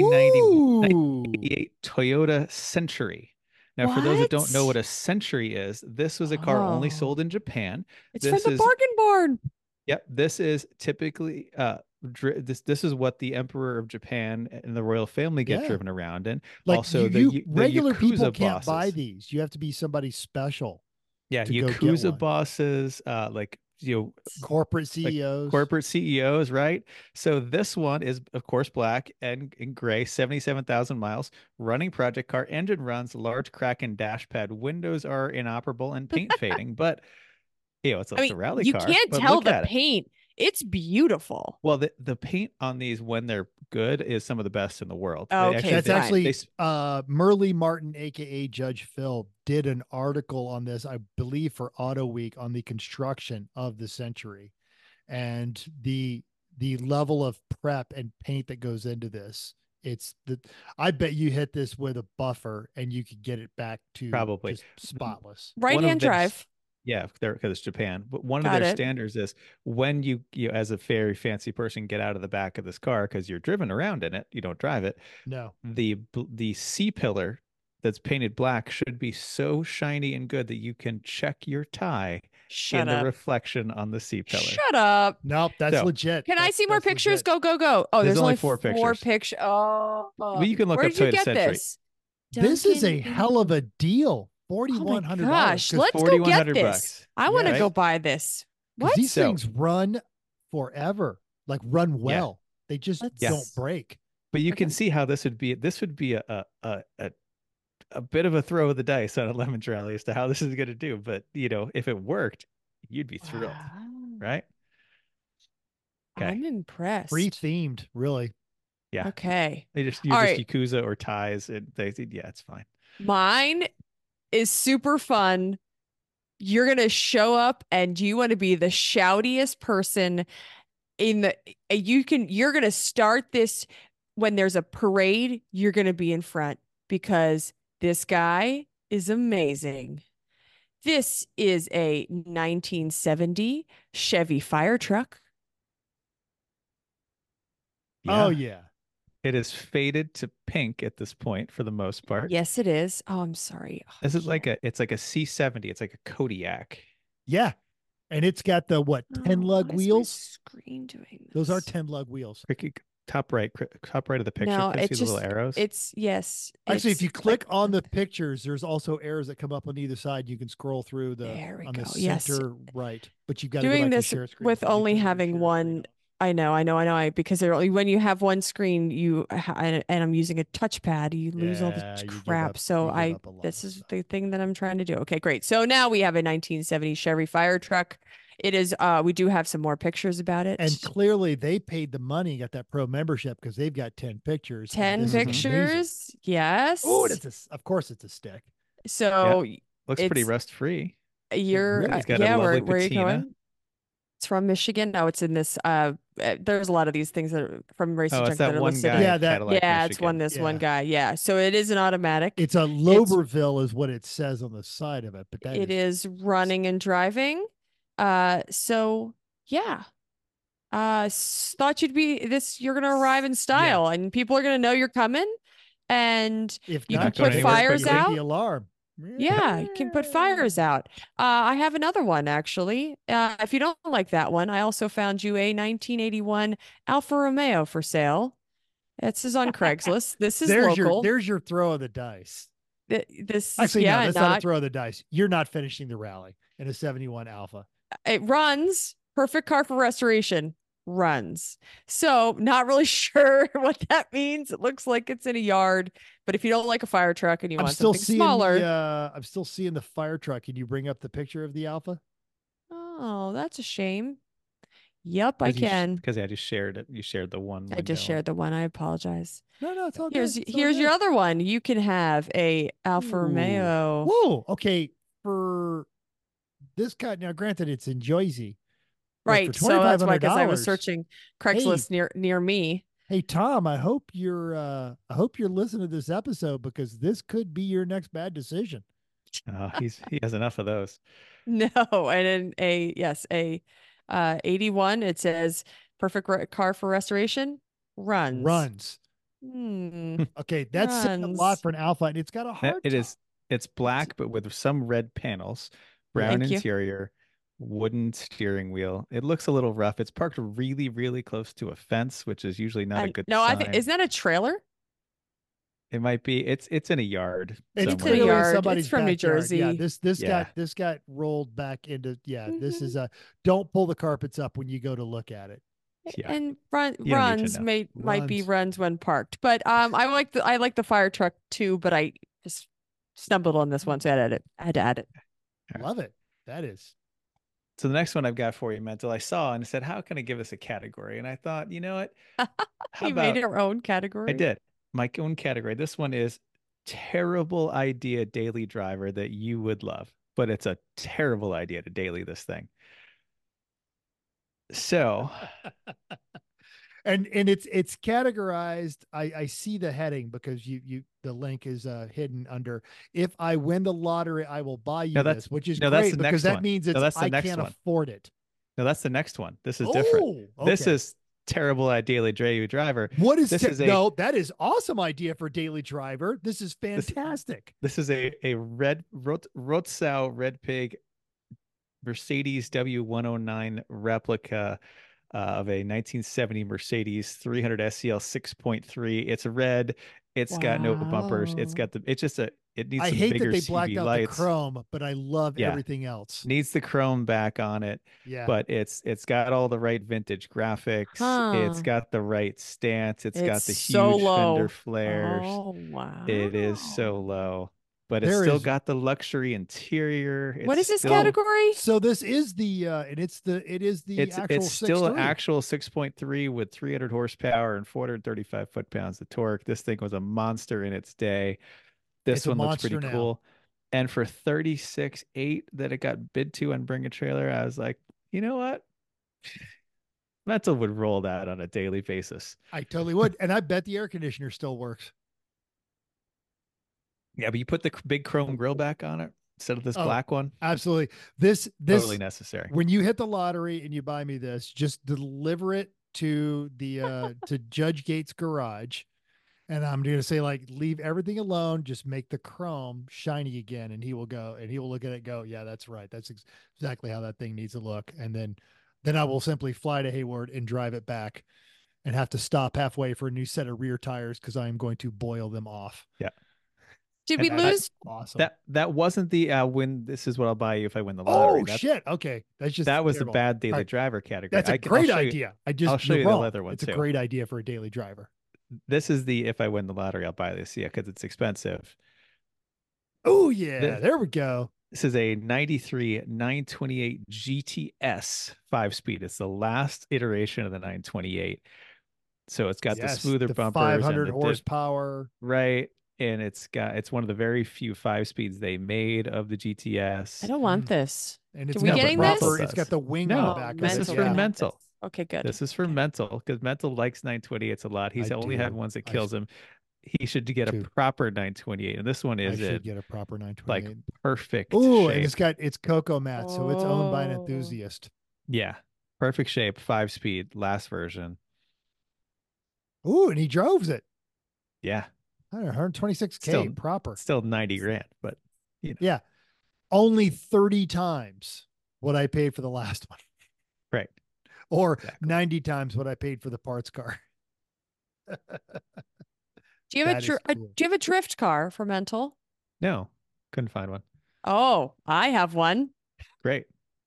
S3: 1998 Toyota Century. Now, for those that don't know what
S1: What?
S3: a Century is, this was a car only
S1: Oh,
S3: sold in Japan.
S1: it's from
S3: This
S1: the
S3: is,
S1: bargain barn.
S3: yep, this is typically this is what the Emperor of Japan and the royal family get
S2: Yeah.
S3: driven around in.
S2: like
S3: Also,
S2: you
S3: the
S2: regular people
S3: Yakuza
S2: can't buy
S3: bosses.
S2: these. You have to be somebody special
S3: Yeah,
S2: to go get
S3: Yakuza
S2: one.
S3: bosses,
S2: Corporate
S3: like
S2: CEOs.
S3: corporate CEOs, right? So this one is, of course, black and in gray, 77,000 miles, running project car, engine runs, large crack in dash pad, windows are inoperable and paint fading. But it's
S1: I
S3: it's
S1: mean,
S3: a rally
S1: you
S3: car.
S1: can't
S3: But
S1: tell
S3: look
S1: the
S3: at it.
S1: paint. It's beautiful.
S3: Well, the paint on these when they're good is some of the best in the world.
S1: Oh, okay,
S2: That's
S3: They,
S2: actually
S3: they,
S2: Merle Martin, aka Judge Phil, did an article on this, I believe, for Auto Week on the construction of the Century and the level of prep and paint that goes into this. I bet you hit this with a buffer and you could get it back to
S3: probably
S2: just spotless.
S1: Right
S3: one of
S1: hand
S3: their
S1: drive.
S3: Yeah, because it's Japan. But one of
S1: Got
S3: their
S1: it.
S3: standards is when you as a very fancy person get out of the back of this car because you're driven around in it, you don't drive it.
S2: No.
S3: The C pillar that's painted black should be so shiny and good that you can check your tie
S1: Shut
S3: in the
S1: up.
S3: reflection on the C pillar.
S1: Shut up.
S2: Nope, that's
S3: So,
S2: legit.
S1: Can I see more
S2: That's
S1: pictures?
S2: legit.
S1: Go, go, go. Oh, there's only
S3: four pictures.
S1: pictures. Oh,
S3: Well, you can look
S1: where
S3: up
S1: did you
S3: Toyota
S1: get
S3: Century.
S1: this?
S2: This is a
S1: Duncan
S2: hell of a deal.
S1: Oh my
S2: $4,100.
S1: gosh.
S2: 'cause-
S1: Let's go get
S3: $4,100
S1: this.
S3: bucks.
S1: I want to
S2: Yes.
S1: go buy this.
S2: 'cause
S1: What?
S2: these
S3: So-
S2: things run forever, like run well. They just
S1: Let's-
S2: don't break.
S3: But you
S1: Okay.
S3: can see how this would be. This would be a bit of a throw of the dice on a Lemons Rally as to how this is going to do. But if it worked, you'd be thrilled,
S1: Wow.
S3: right? Okay.
S1: I'm impressed.
S2: Free themed, really.
S3: Yeah.
S1: Okay.
S3: You're just
S1: All right.
S3: Yakuza or ties, and it's fine.
S1: Mine is super fun. You're going to show up and you want to be the shoutiest person you're going to start this when there's a parade, you're going to be in front because this guy is amazing. This is a 1970 Chevy fire truck.
S2: Oh yeah.
S3: It is faded to pink at this point for the most part.
S1: Yes, it is. Oh, I'm sorry. Oh,
S3: This is it's like a C70. It's like a Kodiak.
S2: Yeah. And it's got the 10 lug
S1: why is my
S2: wheels?
S1: screen doing this?
S2: Those are 10 lug wheels.
S3: Top right of the picture.
S1: No,
S3: Chris,
S1: it's
S3: see the
S1: just
S3: little arrows.
S1: yes.
S2: Actually, if
S1: it's
S2: you click
S1: like-
S2: on the pictures, there's also arrows that come up on either side. You can scroll through
S1: There we
S2: on
S1: go.
S2: the
S1: Yes.
S2: center right. But you've got to go
S1: doing
S2: back to
S1: this
S2: share screen
S1: with
S2: so you
S1: only
S2: can
S1: having
S2: share
S1: one.
S2: screen.
S1: I know. Because when you have one screen, and I'm using a touchpad, you lose all
S2: Yeah,
S1: the
S2: you give
S1: crap.
S2: up-
S1: So
S2: you give up a lot
S1: this
S2: of
S1: is
S2: stuff.
S1: the thing that I'm trying to do. Okay, great. So now we have a 1970 Chevy fire truck. It is. We do have some more pictures about it.
S2: And clearly they paid the money and got that pro membership because they've got 10 pictures. and
S1: 10
S2: this is amazing.
S1: pictures. Yes.
S2: Oh, of course it's a stick.
S1: So
S3: Looks pretty
S1: it's-
S3: rust free.
S1: you're
S2: really
S3: It's got a
S1: yeah.
S3: lovely
S1: Where are you
S3: patina.
S1: going? It's from Michigan. No, it's in this. There's a lot of these things that are from Racing
S3: Oh,
S1: Truck
S3: it's that
S1: that are
S3: one
S1: listed.
S3: guy.
S1: in-
S2: Yeah,
S3: in
S2: that-
S3: Cadillac,
S1: yeah, it's one
S3: Michigan.
S1: this one
S2: Yeah.
S1: guy. Yeah, so it is an automatic.
S2: It's a Loberville is what it says on the side of it, but that
S1: It is running and driving. So yeah. Thought you'd be this. You're gonna arrive in style, and people are gonna know you're coming. And
S2: if
S1: you
S2: not,
S3: can put
S2: you
S3: fires
S2: ring
S1: out.
S2: the alarm.
S1: yeah, you can put fires out. I have another one actually. If you don't like that one, I also found you a 1981 Alfa Romeo for sale. This is on Craigslist. This is
S2: there's
S1: local.
S2: there's your throw of the dice.
S1: This is
S2: Actually, no, that's not a
S1: not.
S2: throw of the dice. You're not finishing the rally in a 71 Alpha.
S1: It runs. Perfect car for restoration. Runs. So not really sure what that means. It looks like it's in a yard, but if you don't like a fire truck and you
S2: I'm
S1: want
S2: still
S1: something
S2: seeing
S1: smaller,
S2: I'm still seeing the fire truck. Can you bring up the picture of the Alpha?
S1: oh, that's a shame. Yep, I can.
S3: Because I just shared it. You shared the one.
S1: I just shared the one. I apologize.
S2: No, it's all
S1: Here's
S2: good. It's all
S1: here's your
S2: good.
S1: other one. You can have a Alfa
S2: Ooh.
S1: Romeo.
S2: Whoa. Okay. For this cut now, granted, it's in Jersey. but
S1: Right.
S2: For
S1: So that's why, because I was
S2: $2,500,
S1: searching Craigslist near me.
S2: Hey Tom, I hope you're listening to this episode because this could be your next bad decision.
S3: He has enough of those.
S1: No, and in a 81, it says perfect car for restoration. Runs. Hmm.
S2: Okay, that's saying a lot
S1: Runs.
S2: for an Alpha, and it's got a hard.
S3: It's black, but with some red panels, brown
S1: Thank you.
S3: interior, wooden steering wheel. It looks a little rough. It's parked really, really close to a fence, which is usually not a good
S1: No,
S3: sign.
S1: I think isn't that a trailer?
S3: It might be. It's in a yard.
S2: It's
S1: in a
S2: clearly
S1: yard.
S2: somebody's
S1: It's from New
S2: backyard.
S1: Jersey.
S2: Yeah, this
S3: Yeah.
S2: got rolled back into. Yeah, this
S1: Mhm.
S2: is don't pull the carpets up when you go to look at it.
S3: Yeah.
S1: And
S3: You don't need to
S1: runs
S3: know.
S1: might be
S2: Runs.
S1: runs when parked. But I like the fire truck too, but I just stumbled on this one, so I had to add it.
S2: Love it. That is.
S3: So the next one I've got for you, Mental, I saw and said, how can I give this a category? And I thought, you know what? How
S1: You
S3: about
S1: made your own category.
S3: I did my own category. This one is terrible idea daily driver that you would love, but it's a terrible idea to daily this thing. So
S2: And it's categorized. I see the heading because the link is hidden under if I win the lottery, I will buy you this, which is
S3: no, that's
S2: great
S3: the
S2: because
S3: next
S2: that
S3: one.
S2: means
S3: No,
S2: it's
S3: that's the
S2: I
S3: next
S2: can't
S3: one.
S2: afford it.
S3: no, that's the next one. This is different. This
S2: Okay.
S3: is terrible idea daily driver.
S2: What is
S3: this?
S2: No, that is awesome idea for daily driver. This is fantastic.
S3: This is a red Rotzau Red Pig Mercedes W109 replica of a 1970 Mercedes 300 SEL 6.3. It's red. It's got no bumpers. It's got it needs
S2: I
S3: some
S2: hate
S3: bigger
S2: that they
S3: CV
S2: blacked out
S3: lights.
S2: the chrome, but I love
S3: Yeah.
S2: everything else.
S3: Needs the chrome back on it.
S2: Yeah.
S3: But it's got all the right vintage graphics. It's
S1: Huh.
S3: got the right stance. It's got the
S1: so
S3: huge
S1: low.
S3: fender flares.
S1: Oh wow.
S3: It is so low. But
S2: There
S3: it's still
S2: is-
S3: got the luxury interior.
S1: What is this
S3: still-
S1: category?
S2: So this is the and it is the
S3: It's
S2: actual
S3: still
S2: 6.3.
S3: actual 6.3 with 300 horsepower and 435 foot-pounds of torque. This thing was a monster in its day. This
S2: It's a
S3: one looks pretty
S2: monster now.
S3: cool. And for 36.8 that it got bid to on Bring a Trailer, I was like, you know what? Mental would roll that on a daily basis.
S2: I totally would, and I bet the air conditioner still works.
S3: Yeah, but you put the big chrome grill back on it instead of this
S2: Oh,
S3: black one.
S2: Absolutely. This
S3: Totally necessary.
S2: when you hit the lottery and you buy me this, just deliver it to the to Judge Gates' garage, and I'm going to say like leave everything alone, just make the chrome shiny again, and he will go and he will look at it and go, yeah, that's right, that's exactly how that thing needs to look, and then I will simply fly to Hayward and drive it back, and have to stop halfway for a new set of rear tires because I am going to boil them off.
S3: Yeah.
S1: Did we
S3: And
S1: lose?
S2: Awesome.
S3: That wasn't the win. This is what I'll buy you if I win the lottery.
S2: Oh shit! Okay, that's just
S3: That was the
S2: terrible.
S3: bad daily
S2: All right.
S3: driver category.
S2: That's a
S3: I'll
S2: great
S3: show you-
S2: idea.
S3: I'll show
S2: you're
S3: you the
S2: wrong.
S3: leather one
S2: It's
S3: too.
S2: a great idea for a daily driver.
S3: This is the if I win the lottery, I'll buy this. Yeah, because it's expensive.
S2: Oh yeah,
S3: The-
S2: there we go.
S3: This is a 93 928 GTS 5-speed. It's the last iteration of the 928. So it's got the
S2: Yes,
S3: smoother
S2: the
S3: bumpers and
S2: 500
S3: the
S2: horsepower.
S3: right. And it's one of the very few 5-speeds they made of the GTS.
S1: I don't want this.
S2: And it's
S1: we
S2: got the
S1: getting
S2: proper-
S3: this?
S2: It's got the wing
S3: No,
S2: on the back. of
S3: this
S2: it,
S3: is
S1: Mental
S3: for
S2: yeah.
S1: would have
S3: Mental.
S1: this. Okay, good.
S3: This is for Mental because Mental likes 928s a lot. He's
S2: I
S3: only
S2: do.
S3: had ones that
S2: I
S3: kills him. He should get a
S2: too.
S3: proper 928, and this one
S2: I
S3: is
S2: should
S3: it
S2: get a proper 928.
S3: like perfect
S2: Oh,
S3: shape.
S2: and it's Cocoa Matte, so it's owned by an
S1: Oh.
S2: enthusiast.
S3: Yeah, perfect shape, 5-speed, last version.
S2: Ooh, and he drove it.
S3: Yeah,
S2: I don't know, 126K
S3: Still-
S2: proper.
S3: still 90 grand, but
S2: Yeah, only 30 times what I paid for the last one,
S3: right.
S2: or
S3: Exactly.
S2: 90 times what I paid for the parts car.
S1: Do you have
S2: That is cool.
S1: do you have a drift car for mental?
S3: No, couldn't find one.
S1: Oh, I have one.
S3: Great.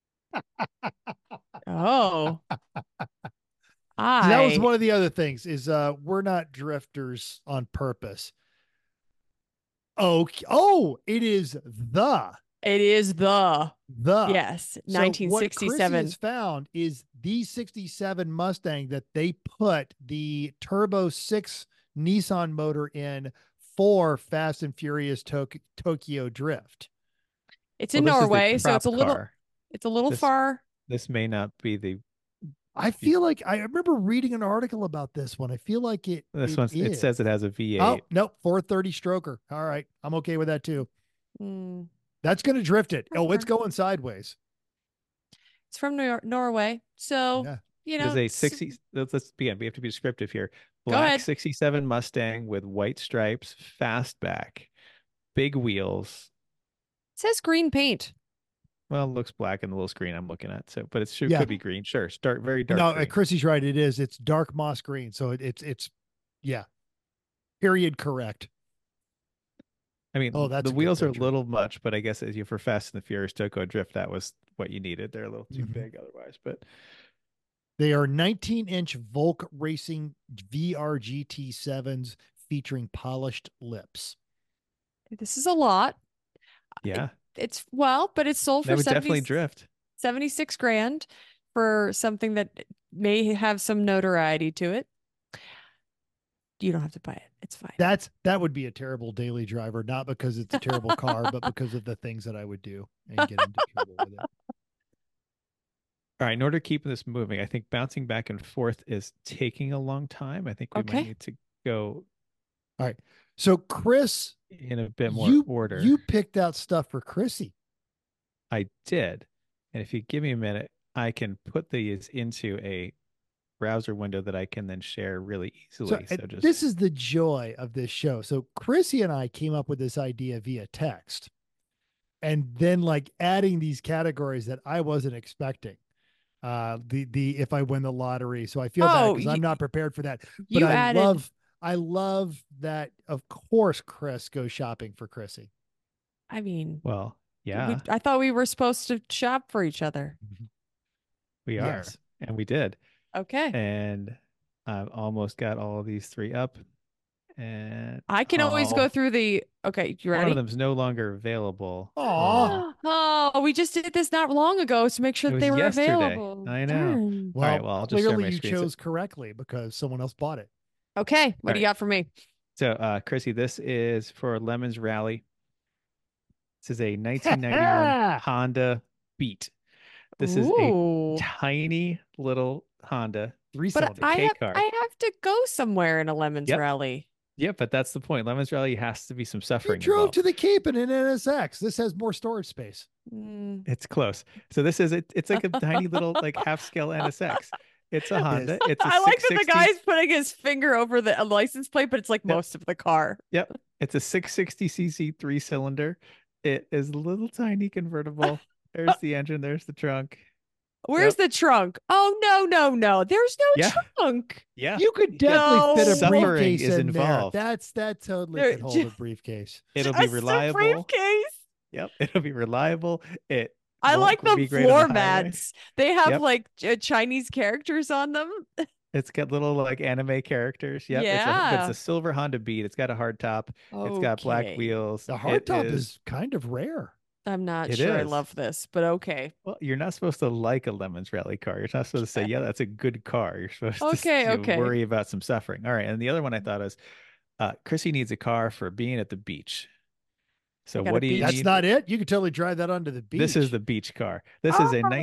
S1: Oh,
S2: So that was
S1: I.
S2: one of the other things is we're not drifters on purpose. Oh, it is
S1: It is the yes,
S2: So what Chrissy
S1: 1967.
S2: has found is the 67 Mustang that they put the Turbo 6 Nissan motor in for Fast and Furious Tokyo Drift.
S1: It's in
S3: Well, this is the
S1: Norway, so it's a
S3: prop
S1: little
S3: car. This-
S1: far.
S3: This may not be the.
S2: I feel like I remember reading an article about this one. I feel like it
S3: Says it has a V8.
S2: Oh, nope, 430 stroker. All right, I'm okay with that too.
S1: Mm,
S2: That's going to drift it. Oh, it's
S1: Okay.
S2: going sideways.
S1: it's from Norway, so
S2: Yeah.
S1: you
S3: It
S1: know.
S3: is a 60. Let's begin. We have to be descriptive here.
S1: Go
S3: Black
S1: ahead.
S3: 67 Mustang with white stripes, fastback, big wheels.
S1: It says green paint.
S3: Well, it looks black in the little screen I'm looking at. So, but it sure
S2: Yeah.
S3: could be green. Sure, very dark.
S2: No,
S3: green.
S2: Chrissy's right. It is. It's dark moss green. So it's yeah. Period. Correct.
S3: I mean,
S2: Oh, that's
S3: the
S2: a good
S3: wheels are a
S2: picture.
S3: little much, but I guess as you for Fast and the Furious Tokyo Drift, that was what you needed. They're a little too
S2: Mhm.
S3: big otherwise. But
S2: They are 19-inch Volk Racing VRGT 7s featuring polished lips.
S1: This is a lot.
S3: yeah,
S1: But it's sold
S3: that
S1: for
S3: would definitely
S1: 70
S3: drift.
S1: 76 grand for something that may have some notoriety to it. You don't have to buy it. It's fine.
S2: That would be a terrible daily driver, not because it's a terrible car, but because of the things that I would do and get into trouble with it.
S3: All right, in order to keep this moving, I think bouncing back and forth is taking a long time. I think we
S1: Okay.
S3: might need to go
S2: So Chris,
S3: in a bit more
S2: you
S3: order.
S2: you picked out stuff for Chrissy.
S3: I did. And if you give me a minute, I can put these into a browser window that I can then share really easily. So just
S2: This is the joy of this show. So Chrissy and I came up with this idea via text, and then like adding these categories that I wasn't expecting. The if I win the lottery, so I feel bad
S1: Oh,
S2: because I'm not prepared for that. But
S1: You added.
S2: I love that. Of course, Chris goes shopping for Chrissy.
S1: I mean,
S3: well, yeah,
S1: I thought we were supposed to shop for each other.
S3: we are.
S2: Yes.
S3: And we did.
S1: Okay.
S3: And I've almost got all of these three up. And
S1: I can always go through the. Okay, you
S3: one
S1: ready?
S3: of them's no longer available.
S2: Aw.
S1: Oh, we just did this not long ago to make sure
S3: It
S1: that they
S3: was
S1: were
S3: yesterday.
S1: available.
S3: I know.
S1: Darn.
S2: Well,
S3: right, well, I'll just share
S2: clearly
S3: my
S2: you
S3: screen. So-
S2: chose correctly because someone else bought it.
S1: Okay, what do you
S3: right.
S1: got for me?
S3: So, Chrissy, this is for Lemons Rally. This is a 1991 Honda Beat. This is a
S1: Ooh.
S3: tiny little Honda.
S2: Three
S1: But
S2: cylinder.
S1: I
S3: K car.
S1: have to go somewhere in a Lemons
S3: Yep.
S1: Rally.
S3: Yeah, but that's the point. Lemons Rally has to be some
S2: You
S3: suffering
S2: drove
S3: involved.
S2: to the Cape in an NSX. This has more storage space.
S1: Mm.
S3: It's close. So this is it's like a tiny little like half scale NSX. It's a Honda. It's a
S1: I like that the
S3: 660
S1: guy's putting his finger over the license plate, but it's like
S3: Yep.
S1: most of the car.
S3: Yep. It's a 660cc 3-cylinder. It is a little tiny convertible. There's the engine. There's the trunk.
S1: Where's the trunk? Oh, no. There's no
S3: Yeah.
S1: trunk.
S3: Yeah.
S2: You could definitely fit a
S3: Suffering
S2: briefcase
S3: is
S2: in
S3: involved.
S2: there. That totally
S1: There-
S2: could hold a briefcase.
S3: It'll be
S1: Just a
S3: reliable.
S1: briefcase.
S3: Yep. It'll be reliable. It
S1: I
S3: won't
S1: like the
S3: be great on
S1: floor
S3: the highway.
S1: mats. They have
S3: Yep.
S1: like Chinese characters on them.
S3: It's got little like anime characters. Yep. But
S1: Yeah.
S3: it's a silver Honda Beat. It's got a hard top. It's got black
S1: Okay.
S3: wheels.
S2: The
S3: It
S2: hardtop is kind of rare.
S1: I'm not
S3: It
S1: sure I
S3: is.
S1: love this, but okay.
S3: Well, you're not supposed to like a Lemons Rally car. You're not supposed to say, yeah, that's a good car. You're supposed
S1: Okay,
S3: to
S1: okay.
S3: worry about some suffering. All right. And the other one I thought is Chrissy needs a car for being at the beach. So
S1: I got
S3: what
S1: a
S3: do you
S1: beach.
S2: That's
S3: need?
S2: not it. You could totally drive that onto the beach.
S3: This is the beach car. This is a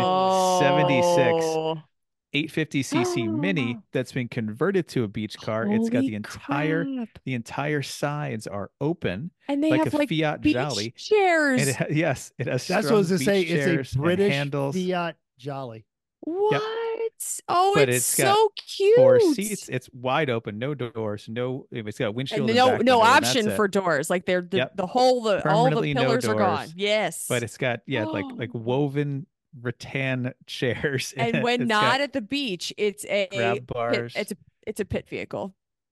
S3: 1976
S1: Oh.
S3: 850cc Mini that's been converted to a beach car. It's got
S1: Holy
S3: the
S1: crap.
S3: entire sides are open
S1: And they
S3: like
S1: have
S3: a
S1: like
S3: Fiat
S1: beach
S3: Jolly.
S1: chairs.
S3: And yes, it has
S2: That's what I was
S3: strung
S2: to say.
S3: beach
S2: It's
S3: chairs
S2: a
S3: and
S2: British
S3: handles.
S2: Fiat Jolly.
S1: What? Oh,
S3: But
S1: it's
S3: it's got
S1: so cute.
S3: 4 seats. It's wide open, no doors, no. It's got a windshield.
S1: And
S3: and
S1: no
S3: back window, and that's
S1: option
S3: it.
S1: for doors. Like they're
S3: Yep.
S1: all the
S3: Permanently no
S1: pillars are gone.
S3: doors.
S1: Yes.
S3: But it's got like woven rattan chairs.
S1: and when
S3: It's
S1: not
S3: got
S1: at the beach, it's a
S3: grab bars.
S1: it's a pit vehicle.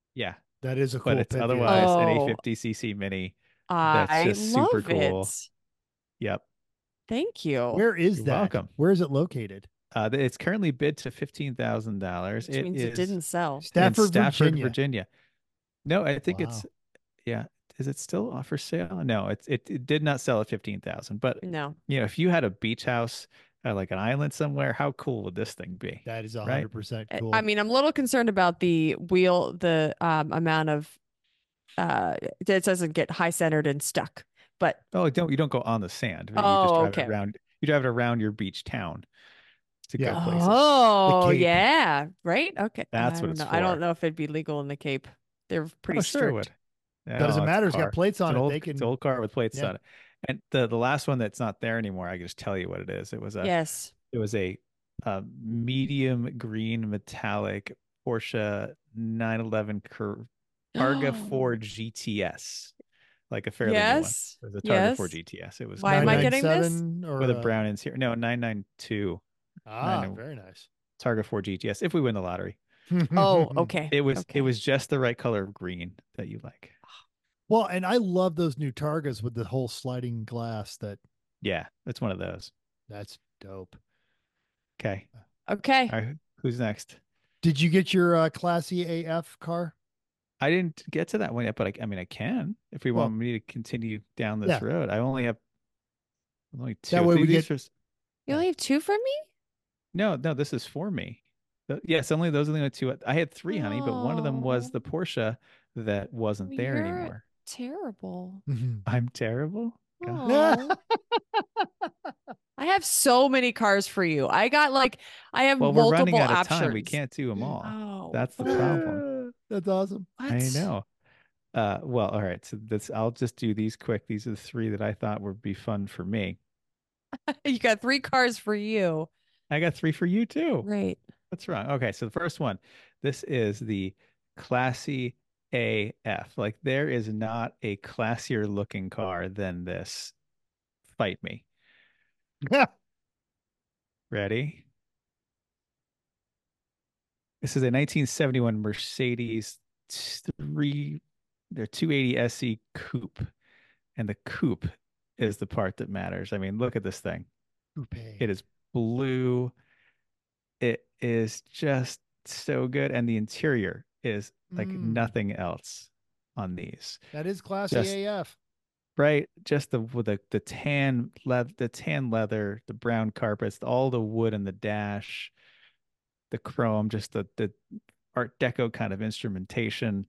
S3: Yeah,
S2: That is a
S3: but
S2: cool
S3: it's
S2: pit vehicle.
S3: otherwise an
S1: Oh,
S3: 850cc mini that's
S1: I
S3: just super
S1: love it.
S3: cool. Yep.
S1: Thank you.
S2: Where is
S3: You're
S2: that?
S3: welcome.
S2: Where is it located?
S3: It's currently bid to $15,000.
S1: Which
S3: It
S1: means it
S3: is
S1: didn't sell.
S3: in
S2: Stafford,
S3: Stafford,
S2: Virginia.
S3: Virginia. No, I think
S2: Wow.
S3: yeah. Is it still for sale? No, it did not sell at 15,000. But
S1: No.
S3: if you had a beach house at like an island somewhere, how cool would this thing be?
S2: That is
S3: Right?
S2: 100%
S1: I
S2: cool.
S1: mean, I'm a little concerned about the wheel, the amount of that doesn't get high centered and stuck. But
S3: Oh, you don't go on the sand. You just
S1: oh,
S3: drive it
S1: okay.
S3: around. You drive it around your beach town to
S2: Yeah.
S3: go places.
S1: Oh,
S2: Cape.
S1: yeah. Right. Okay.
S3: That's
S1: I
S3: what
S1: don't
S3: it's
S1: know. I don't
S3: for.
S1: know if it'd be legal in the Cape. They're pretty
S3: Oh, sure it
S1: strict.
S3: would.
S2: Doesn't
S3: No, it's a
S2: matter. It's got
S3: car.
S2: plates
S3: It's
S2: on
S3: an
S2: it.
S3: old,
S2: They
S3: it's an
S2: can.
S3: old car with plates
S2: Yeah.
S3: on it. And the last one that's not there anymore, I can just tell you what it is.
S1: Yes.
S3: It was a medium green metallic Porsche 911 Targa 4 GTS, like a fairly new one.
S1: Yes.
S3: It was a Targa 4
S1: Yes.
S3: GTS. It was
S1: Why am I getting this?
S2: 997 or
S3: with a brown interior. No, 992
S2: very nice.
S3: Targa 4 GTS. If we win the lottery,
S1: Oh, okay.
S3: it
S1: Okay.
S3: was just the right color of green that you like.
S2: Well, and I love those new Targas with the whole sliding glass.
S3: Yeah, it's one of those.
S2: That's dope.
S3: Okay.
S1: Okay.
S3: All right. Who's next?
S2: Did you get your classy AF car?
S3: I didn't get to that one yet, but I mean, I can if we
S2: Well,
S3: want me to continue down this
S2: yeah.
S3: road. I only have two.
S2: That way we
S3: These
S2: get-
S3: are-
S1: You only have two for me?
S3: no, this is for me. Yes, only those are the only two. I had three, honey, but one of them was
S1: Oh.
S3: the Porsche that wasn't there
S1: You're
S3: anymore.
S1: terrible.
S3: I'm terrible. God.
S1: Oh. I have so many cars for you. I have
S3: Well, we're running
S1: multiple
S3: out of
S1: options.
S3: time. We can't do them all.
S1: Oh.
S3: That's the problem.
S2: That's awesome.
S1: What?
S3: I know. Well, all right. So I'll just do these quick. These are the three that I thought would be fun for me.
S1: You got three cars for you.
S3: I got three for you too.
S1: Right.
S3: That's wrong. Okay, so the first one, this is the Classy AF. Like there is not a classier looking car than this. Fight me. Ready? This is a 1971 Mercedes 280 SE coupe. And the coupe is the part that matters. I mean, look at this thing. It is blue. It is just so good. And the interior is like nothing else on these.
S2: That is classy
S3: Just-
S2: AF.
S3: Right? Just the tan leather, the brown carpets, all the wood in the dash, the chrome, just the Art Deco kind of instrumentation.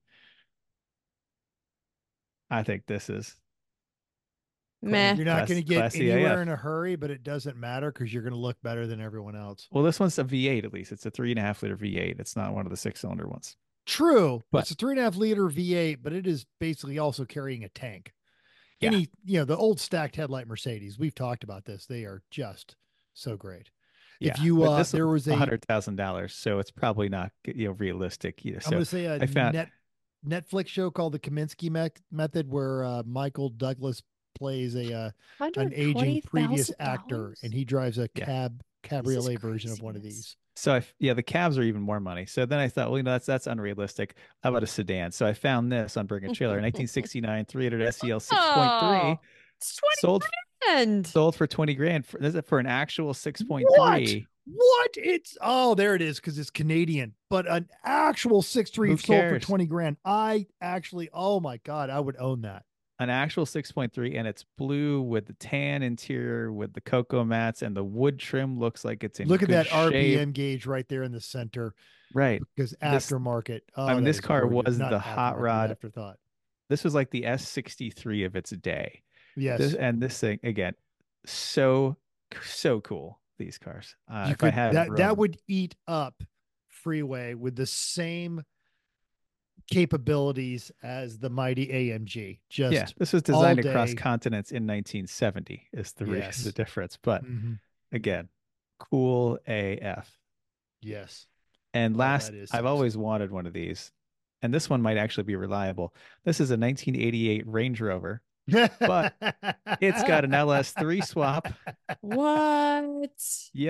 S3: I think this is
S1: Meh.
S2: You're not going to get
S3: Classy
S2: anywhere
S3: AF.
S2: in a hurry, but it doesn't matter because you're going to look better than everyone else.
S3: Well, this one's a V8 at least. It's a 3.5 liter V8. It's not one of the 6-cylinder ones.
S2: True,
S3: But-
S2: it's a 3.5 liter V8, but it is basically also carrying a tank.
S3: Yeah.
S2: The old stacked headlight Mercedes, we've talked about this. They are just so great.
S3: Yeah.
S2: If you,
S3: but this
S2: there was a, I'm
S3: $100,000, so it's probably not realistic. So
S2: going to say a
S3: I found
S2: Netflix show called The Kaminsky Method, where Michael Douglas plays an aging previous actor, and he drives a
S3: Yeah.
S2: cabriolet version of one of
S1: craziness.
S2: these.
S3: So the cabs are even more money. So then I thought, well, that's unrealistic. How about a sedan? So I found this on Bring a Trailer, 1969 300 SEL 6.3,
S1: Oh, it's 20
S3: sold
S1: grand.
S3: for 20 grand. This is for an actual 6.3.
S2: What? There it is, because it's Canadian, but an actual 6.3
S3: Who
S2: sold for
S3: cares?
S2: 20 grand. Oh my God, I would own that.
S3: An actual 6.3, and it's blue with the tan interior with the cocoa mats, and the wood trim looks like it's in
S2: Look at
S3: good
S2: that
S3: shape.
S2: RPM gauge right there in the center,
S3: Right.
S2: because
S3: This-
S2: aftermarket.
S3: I mean,
S2: that
S3: this
S2: is
S3: car
S2: gorgeous.
S3: was
S2: Not
S3: the hot
S2: aftermarket,
S3: rod.
S2: afterthought.
S3: This was like the S63 of its day.
S2: Yes.
S3: This thing again, so cool. These cars.
S2: You
S3: If I
S2: could,
S3: had
S2: that
S3: room,
S2: would eat up Freeway with the same capabilities as the mighty AMG. Just
S3: yeah, this was designed
S2: all
S3: across
S2: day.
S3: continents in 1970 is
S2: Yes.
S3: the difference. But
S2: Mhm.
S3: again, cool AF.
S2: Yes.
S3: And
S2: Oh,
S3: last,
S2: that is
S3: I've
S2: sexy.
S3: always wanted one of these, and this one might actually be reliable. This is a 1988 Range Rover. But it's got an LS3 swap.
S1: What?
S3: Yep.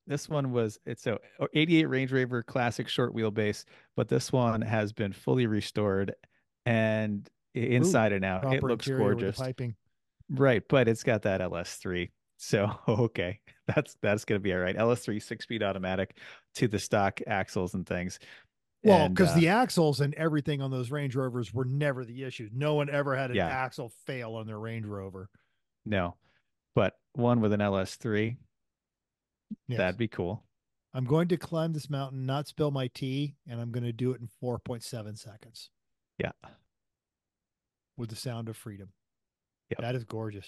S3: This one was it's a 88 Range Rover Classic short wheelbase, but this one has been fully restored and inside and out. It
S2: Proper
S3: looks
S2: interior with the
S3: gorgeous.
S2: piping.
S3: Right, but it's got that LS3. So, okay. That's going to be all right. LS3 6-speed automatic to the stock axles and things.
S2: Well,
S3: And,
S2: because the axles and everything on those Range Rovers were never the issue. No one ever had an
S3: Yeah.
S2: axle fail on their Range Rover.
S3: no, but one with an LS3,
S2: Yes.
S3: that'd be cool.
S2: I'm going to climb this mountain, not spill my tea, and I'm going to do it in 4.7 seconds
S3: Yeah.
S2: with the sound of freedom.
S3: Yep.
S2: That is gorgeous.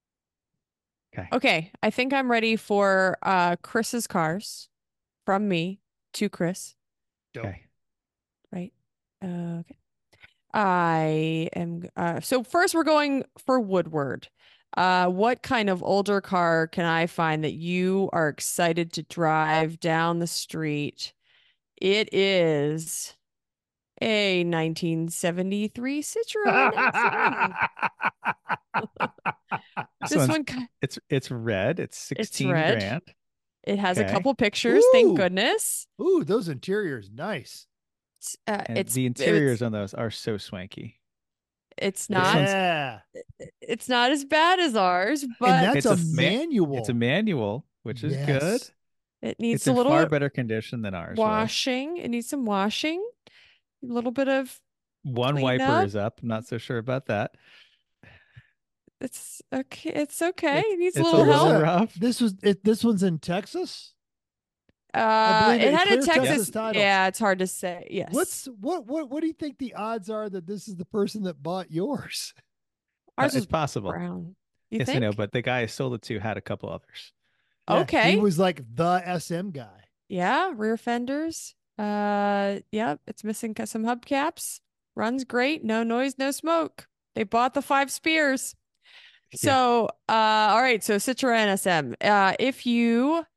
S1: Okay, I think I'm ready for Chris's cars from me to Chris.
S2: Dope.
S3: Okay.
S1: Right. Okay. I am so first we're going for Woodward. What kind of older car can I find that you are excited to drive down the street? It is a 1973 Citroen SM. This one
S3: it's red. It's 16
S1: red.
S3: grand.
S1: It has a
S3: Okay.
S1: couple pictures,
S2: Ooh.
S1: thank goodness.
S2: Ooh, those interiors, nice.
S3: And the interiors on those are so swanky.
S1: It's
S3: This
S1: not
S3: one's-
S2: Yeah.
S1: it's not as bad as ours, but
S2: And that's
S3: It's
S2: a
S3: a
S2: manual.
S3: It's a manual, which is good.
S2: Yes.
S1: it needs
S3: It's
S1: a
S3: in
S1: little
S3: far better condition than ours was.
S1: washing. It needs some washing. A little bit of
S3: One
S1: clean
S3: wiper
S1: up.
S3: is up. I'm not so sure about that.
S1: it's okay. It's okay. It needs a
S3: It's
S1: little help.
S3: rough.
S2: This one's in Texas. I believe
S1: It
S2: it
S1: had a
S2: clear
S1: Texas.
S2: Texas title.
S1: Yeah, it's hard to say. Yes.
S2: What do you think the odds are that this is the person that bought yours?
S1: Ours
S3: It's
S1: was
S3: possible.
S1: brown. You
S3: Yes,
S1: think?
S3: I know, but the guy I sold it to had a couple others.
S2: Yeah,
S1: Okay.
S2: He was like the SM guy.
S1: Yeah, rear fenders. Yeah, it's missing some hubcaps. Runs great. No noise, no smoke. They bought the 5 Spears. So, all right. So Citroen SM. If you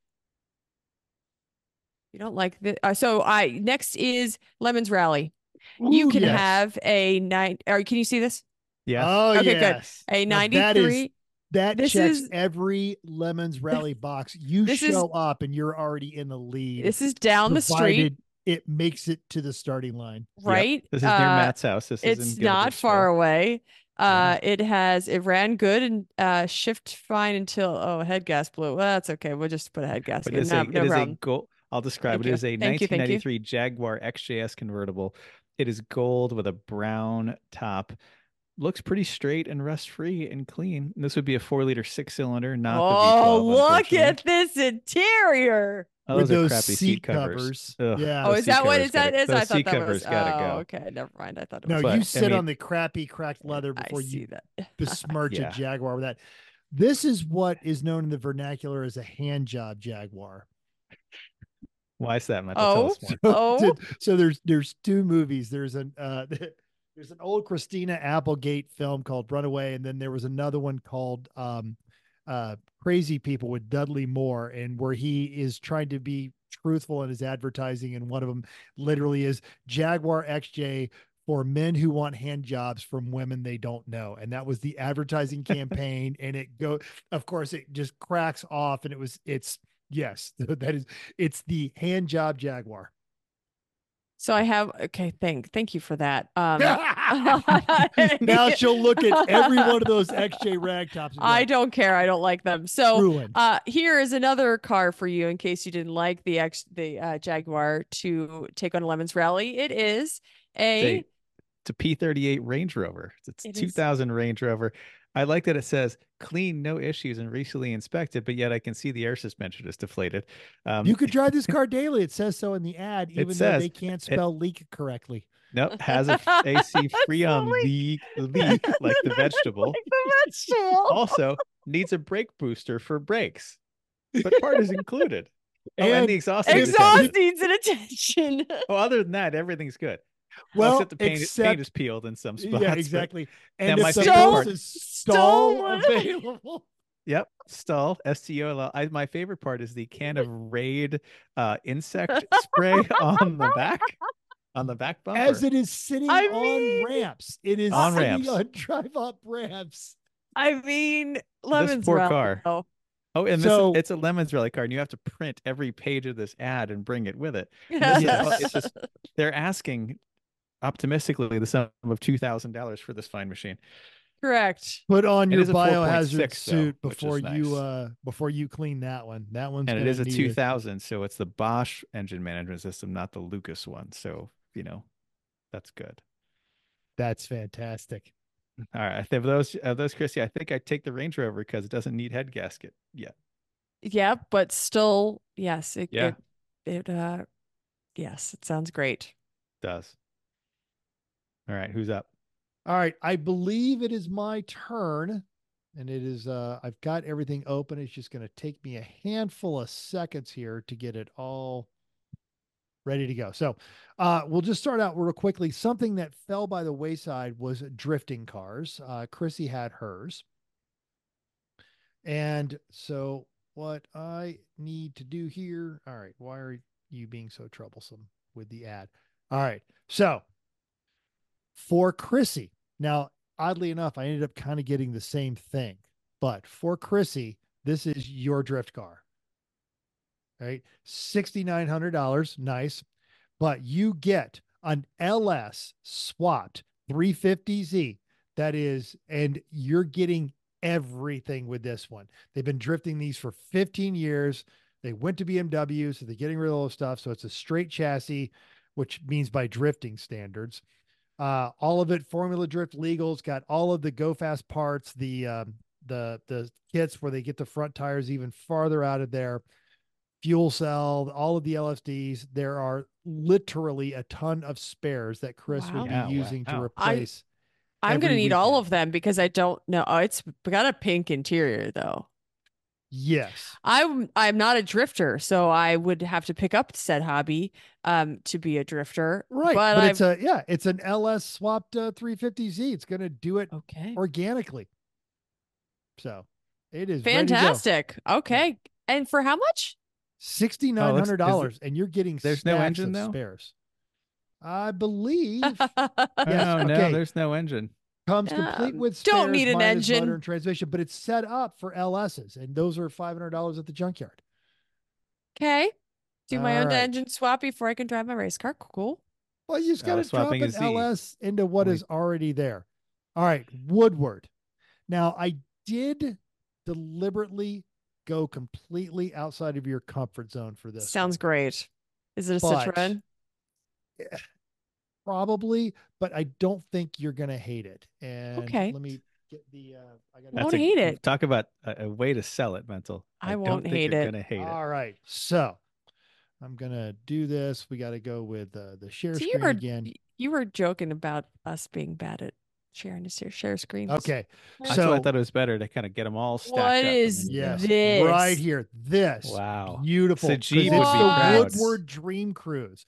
S1: don't like the, next is Lemons Rally. You
S2: Ooh,
S1: can
S2: yes.
S1: have a can you see this?
S3: Yes.
S2: Oh,
S1: Okay, good.
S2: yes.
S1: A
S2: Now,
S1: 93.
S2: That
S1: This
S2: checks
S1: is-
S2: every Lemons Rally box. You
S1: This is-
S2: show up and you're already in the lead.
S1: This is down the street,
S2: provided it makes it to the starting line.
S1: right?
S3: This is near Matt's house. This is
S1: It's
S3: in
S1: not
S3: Gilbert
S1: far
S3: Square.
S1: away.
S3: Yeah.
S1: It ran good and shift fine until head gas blew. Well, that's okay. We'll just put a head gasket.
S3: But it is
S1: No
S3: a
S1: problem.
S3: gold. I'll describe
S1: Thank
S3: it.
S1: you.
S3: It is a
S1: Thank you, thank you.
S3: 1993 Jaguar XJS convertible. It is gold with a brown top. Looks pretty straight and rust free and clean. And this would be a 4-liter 6-cylinder, not the V12.
S1: Oh, look
S3: unfortunately.
S1: at this interior.
S3: Oh,
S2: with
S3: those are
S2: those
S3: crappy
S2: seat
S3: covers.
S2: covers.
S3: Ugh.
S2: Yeah.
S1: Oh,
S3: Those
S1: is
S3: seat
S1: that what
S3: covers
S1: is that
S3: gotta-
S1: is?
S3: those
S1: I thought
S3: seat
S1: that
S3: covers
S1: was.
S3: gotta
S1: Oh,
S3: go.
S1: okay. Never mind. I thought it
S2: No,
S1: was.
S3: But,
S2: you
S3: I
S2: sit
S3: mean-
S2: on the crappy cracked leather before
S1: I see
S2: you
S1: that.
S2: besmirch
S3: Yeah.
S2: a Jaguar with that. This is what is known in the vernacular as a hand job Jaguar.
S3: Why is that, Matt?
S1: Oh.
S3: Tell us more.
S1: Oh.
S2: So there's 2 movies. There's an there's an old Christina Applegate film called Runaway, and then there was another one called Crazy People with Dudley Moore, and where he is trying to be truthful in his advertising, and one of them literally is Jaguar XJ for men who want hand jobs from women they don't know. And that was the advertising campaign. And of course it just cracks off. And yes, it's the hand job Jaguar.
S1: So I have. Okay. Thank you for that.
S2: Now she'll look at every one of those XJ rag tops. And be
S1: I
S2: like,
S1: don't care. I don't like them. So
S2: ruined.
S1: here is another car for you in case you didn't like the Jaguar to take on Lemons Rally. It is
S3: It's a P38 Range Rover. It's
S1: It
S3: a
S1: is.
S3: 2000 Range Rover. I like that it says clean, no issues, and recently inspected, but yet I can see the air suspension is deflated.
S2: You could drive this car daily. It says so in the ad, even though
S3: says
S2: they can't spell leak correctly.
S3: Nope, has a AC Freon leak like the vegetable.
S1: Like the vegetable.
S3: Also needs a brake booster for brakes, but part is included. And the exhaust needs
S1: Exhaust
S3: attention.
S1: needs an attention.
S3: Oh, other than that, everything's good.
S2: Well,
S3: except the paint is peeled in some spots.
S2: Yeah,
S3: but-
S2: exactly.
S3: Now,
S2: And
S3: my
S2: if the
S3: favorite
S2: boat
S3: part-
S2: is stall
S1: Stall.
S2: available.
S3: Yep, stall STOL. My favorite part is the can of Raid insect spray on the back bumper.
S2: As it is sitting
S1: I
S2: on
S1: mean-
S2: ramps. It is
S3: On
S2: sitting
S3: ramps.
S2: on drive up ramps.
S1: I mean, Lemons
S3: poor
S1: Rally,
S3: car.
S1: though.
S3: Oh, and
S2: So-
S3: it's a Lemons Rally card, and you have to print every page of this ad and bring it with it. And
S2: Yes.
S3: it's just they're asking optimistically the sum of $2,000 for this fine machine.
S1: Correct.
S2: Put on
S3: It
S2: your
S3: is a
S2: biohazard
S3: 4.6 though,
S2: suit
S3: which
S2: before
S3: is
S2: before you clean that one. That one's
S3: And it
S2: gonna
S3: is a
S2: need
S3: 2000, so it's the Bosch engine management system, not the Lucas one. So, that's good.
S2: That's fantastic.
S3: All right. Of those, Chrissy, I think I take the Range Rover because it doesn't need head gasket yet.
S1: Yeah, but still, yes,
S3: Yeah.
S1: yes, it sounds great.
S3: Does. All right. Who's up?
S2: All right, I believe it is my turn, and it is. I've got everything open. It's just going to take me a handful of seconds here to get it all ready to go. So, we'll just start out real quickly. Something that fell by the wayside was drifting cars. Chrissy had hers, and so what I need to do here. All right, why are you being so troublesome with the ad? All right, so for Chrissy. Now, oddly enough, I ended up kind of getting the same thing, but for Chrissy, this is your drift car, right? $6,900, nice, but you get an LS swapped 350Z. That is, and you're getting everything with this one. They've been drifting these for 15 years. They went to BMW, so they're getting rid of all the stuff. So it's a straight chassis, which means by drifting standards. All of it Formula Drift legal. It's got all of the Go Fast parts, the kits where they get the front tires even farther out of there, fuel cell, all of the LSDs. There are literally a ton of spares that Chris will
S1: Wow.
S2: be using to
S3: Wow.
S2: replace.
S1: I'm going to
S2: every
S1: need all
S2: weekend.
S1: of them because I don't know. Oh, it's got a pink interior though.
S2: Yes.
S1: I'm not a drifter, so I would have to pick up said hobby to be a drifter.
S2: Right.
S1: But
S2: But it's an LS swapped 350Z. It's going to do it
S1: okay.
S2: organically. So it is ready to go.
S1: Fantastic. Okay. And for how much?
S2: $6,900, and you're getting
S3: there's no
S2: stacks
S3: engine,
S2: of
S3: though?
S2: spares. I believe Yes,
S3: Oh, no,
S2: okay.
S3: there's no engine.
S2: comes complete with spares,
S1: don't need an
S2: minus
S1: engine.
S2: motor and transmission, but it's set up for LSs, and those are $500 at the junkyard.
S1: Okay. Do my
S2: All
S1: own
S2: right.
S1: engine swap before I can drive my race car. Cool.
S2: Well, you just got to drop
S3: swapping
S2: an
S3: is easy.
S2: LS into what
S3: Only-
S2: is already there. All right, Woodward. Now, I did deliberately go completely outside of your comfort zone for this.
S1: Sounds
S2: one.
S1: great. Is it a
S2: But-
S1: Citroen?
S2: Probably, but I don't think you're gonna hate it. And
S1: Okay.
S2: let me get the. I got.
S1: Won't hate it.
S3: Talk about a way to sell it, Mental.
S1: I
S3: don't
S1: won't
S3: think
S1: hate
S3: you're
S1: it.
S3: gonna hate it.
S2: All right, so I'm gonna do this. We got to go with the share
S1: So
S2: screen again.
S1: you were joking about us being bad at sharing to share screens.
S2: Okay,
S3: That's
S2: so
S3: why I thought it was better to kind of get them all stacked
S1: What
S3: up. and
S1: is
S3: then-
S2: yes,
S1: this?
S2: right here. This
S3: Wow.
S2: beautiful. 'cause
S3: Sajid
S2: it's
S1: would be
S2: the
S1: proud.
S2: Woodward Dream Cruise,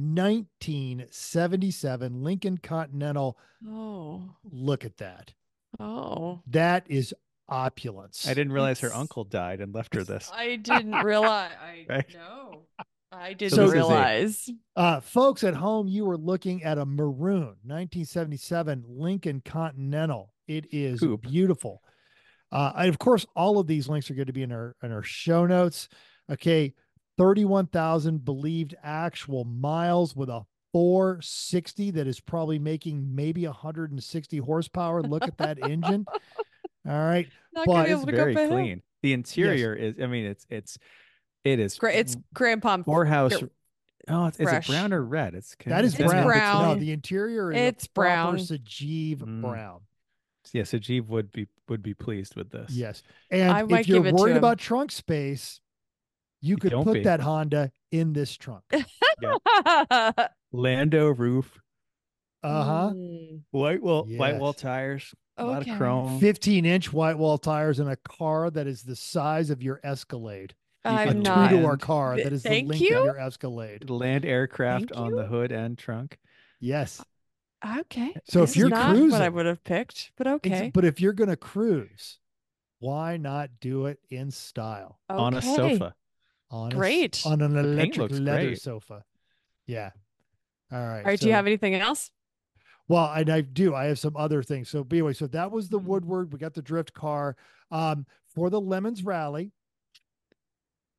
S2: 1977 Lincoln Continental.
S1: Oh.
S2: Look at that.
S1: Oh.
S2: That is opulence.
S3: I didn't realize her
S1: It's-
S3: uncle died and left her this.
S1: I didn't realize.
S3: Right.
S1: No. I didn't
S2: So this is
S1: realize.
S2: Folks at home, you were looking at a maroon 1977 Lincoln Continental. It is
S3: Coupe.
S2: beautiful. And of course, all of these links are going to be in our show notes. Okay, 31,000 believed actual miles with a 460 that is probably making maybe 160 horsepower. Look at that engine. All right,
S1: Not
S2: but
S1: gonna be
S3: It's
S1: able to go
S3: very
S1: up a hill.
S3: clean. The interior is, I mean, it is
S1: It's Grandpa.
S3: Poorhouse. Oh, is it
S1: fresh.
S3: brown or red? It's
S2: that is
S1: It's
S2: brown. No,
S1: brown.
S2: the interior is
S1: It's
S2: a proper
S1: brown.
S2: Sajeev
S3: Mm.
S2: brown.
S3: Yes, Ajib would be pleased with this.
S2: Yes.
S1: I
S2: And
S1: might
S2: if you're
S1: give it to
S2: worried
S1: him.
S2: about trunk space, you could
S3: Don't
S2: put
S3: be.
S2: that Honda in this trunk.
S3: Lando roof,
S2: Uh-huh.
S1: Mm,
S3: white wall
S2: Yes.
S3: tires, a lot
S1: Okay.
S3: of chrome.
S2: 15-inch white wall tires in a car that is the size of your Escalade.
S1: I'm
S2: A
S3: can
S1: not.
S3: do
S2: two-door car that is the
S1: Thank
S2: length
S1: you.
S2: of your Escalade.
S3: Land aircraft
S1: Thank
S3: on the
S1: you.
S3: hood and trunk.
S2: Yes.
S1: Okay.
S2: So if
S1: This is
S2: you're
S1: not what I
S2: cruising-
S1: would have picked, but okay.
S2: But if you're going to cruise, why not do it in style?
S3: On a
S1: Okay.
S3: sofa.
S2: On
S1: Great.
S2: on an electric
S3: looks
S2: leather
S3: great.
S2: sofa. Yeah. All right.
S1: All right. Do you
S2: so-
S1: have anything else?
S2: Well, and I do. I have some other things. So anyway, so that was the
S1: Mhm.
S2: Woodward. We got the drift car. For the Lemons Rally,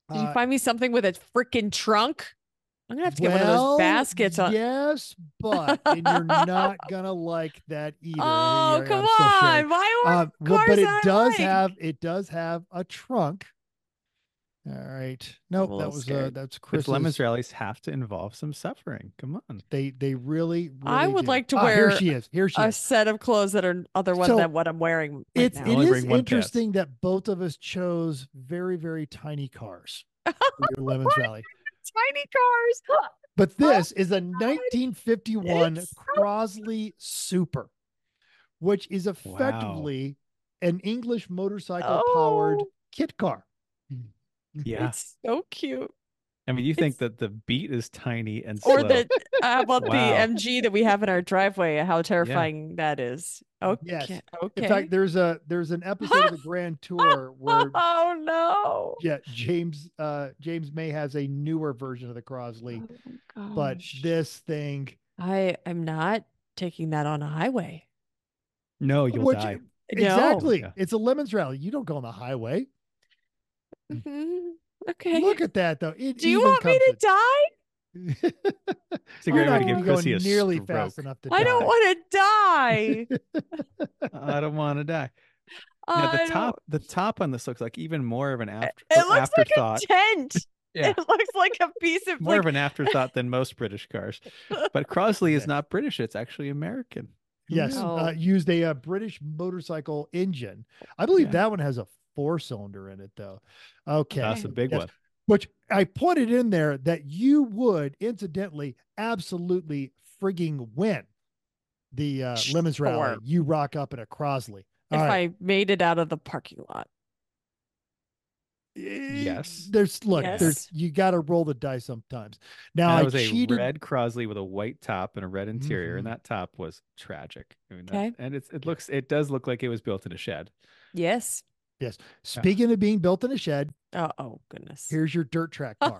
S1: Did you
S2: Uh,
S1: find me something with a freaking trunk? I'm gonna have to get one of those baskets.
S2: Yes, but and you're not gonna like that either.
S1: Oh, come
S2: I'm still sharing.
S1: on! Why are
S2: Well,
S1: cars
S2: but
S1: that I like?
S2: it does have a trunk. All right. Nope,
S1: a
S2: that
S1: little
S2: was
S1: scared.
S2: that's
S3: But
S2: Chris's.
S3: lemons rallies have to involve some suffering. Come on.
S2: They really
S1: I would
S2: do.
S1: like to
S2: Ah, here
S1: wear
S2: she is. Here she
S1: a
S2: is.
S1: set of clothes that are other one
S2: So,
S1: than what I'm wearing right now.
S2: It
S3: Only
S2: is
S3: bring one
S2: interesting that both of us chose very tiny cars for your lemons rally.
S1: Tiny cars.
S2: But this is a
S1: God.
S2: 1951
S1: It's so
S2: Crosley Super, which is effectively an English motorcycle powered
S1: Oh,
S2: kit car.
S3: Yeah.
S1: it's so cute.
S3: I mean, you think
S1: It's-
S3: that the beat is tiny and
S1: Or
S3: slow.
S1: the how about the
S3: Wow.
S1: MG that we have in our driveway? How terrifying that is. Okay.
S2: Yes.
S1: Okay.
S2: In fact, there's an episode of the Grand Tour where
S1: Oh no.
S2: James May has a newer version of the Crosley,
S1: Oh,
S2: but
S1: gosh.
S2: this thing,
S1: I am not taking that on a highway.
S3: No, you'll
S2: which
S3: die.
S2: exactly,
S3: Yeah.
S2: it's a lemons rally. You don't go on the highway.
S1: Mhm. Okay.
S2: Look at that though. It
S1: Do you
S2: even
S1: want me to
S2: comes
S1: die?
S3: It's a
S2: You're
S3: great way
S2: not
S3: to
S2: gonna
S3: give
S2: be going
S3: Chrissy a
S2: nearly
S3: stroke.
S2: fast enough to
S1: I don't
S2: die.
S1: want to die.
S3: I don't want to die. Now
S1: I don't.
S3: the top on this looks like even more of an
S1: It looks like
S3: afterthought.
S1: a tent.
S3: Yeah,
S1: It looks like a piece of
S3: more
S1: like
S3: of an afterthought than most British cars. But Crosley is not British; it's actually American. Who
S2: Yes,
S3: knew?
S1: Oh.
S2: used a British motorcycle engine. I believe
S3: Yeah.
S2: that one has a 4-cylinder in it though. Okay.
S3: That's a big
S2: Yes.
S3: one.
S2: Which I pointed in there that you would incidentally absolutely frigging win the lemons rally.
S1: Sure.
S2: You rock up in a Crosley.
S1: if
S2: All right.
S1: I made it out of the parking lot.
S3: Yes.
S2: There's
S1: Yes.
S2: you got to roll the dice sometimes. Now
S3: That
S2: I
S3: was a
S2: cheated.
S3: red Crosley with a white top and a red interior,
S2: Mhm.
S3: and that top was tragic. I mean,
S1: Okay.
S3: and it does look like it was built in a shed.
S1: Yes.
S2: Yes. Speaking of being built in a shed,
S1: Oh goodness.
S2: here's your dirt track car.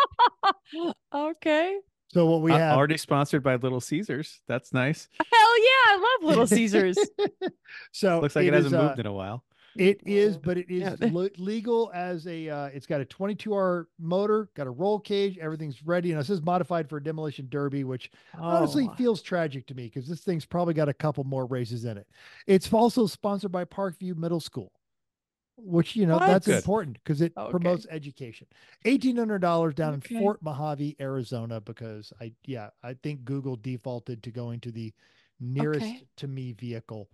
S1: Okay.
S2: So what we have
S3: Already sponsored by Little Caesars. That's nice.
S1: Hell yeah, I love Little Caesars.
S2: So
S3: Looks like it hasn't
S2: is,
S3: moved in a while.
S2: It is, but it is
S1: Yeah.
S2: legal as a. It's got a 22R motor, got a roll cage, everything's ready, and it says modified for a demolition derby, which honestly
S1: Oh.
S2: feels tragic to me because this thing's probably got a couple more races in it. It's also sponsored by Parkview Middle School, which
S1: What?
S2: that's
S3: Good.
S2: important because it
S1: Okay.
S2: promotes education. $1,800 down
S1: Okay.
S2: in Fort Mojave, Arizona, because I think Google defaulted to going to the nearest
S1: Okay.
S2: to me vehicle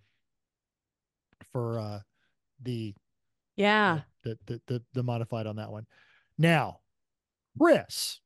S2: for the
S1: Yeah.
S2: the modified on that one. Now, Chris,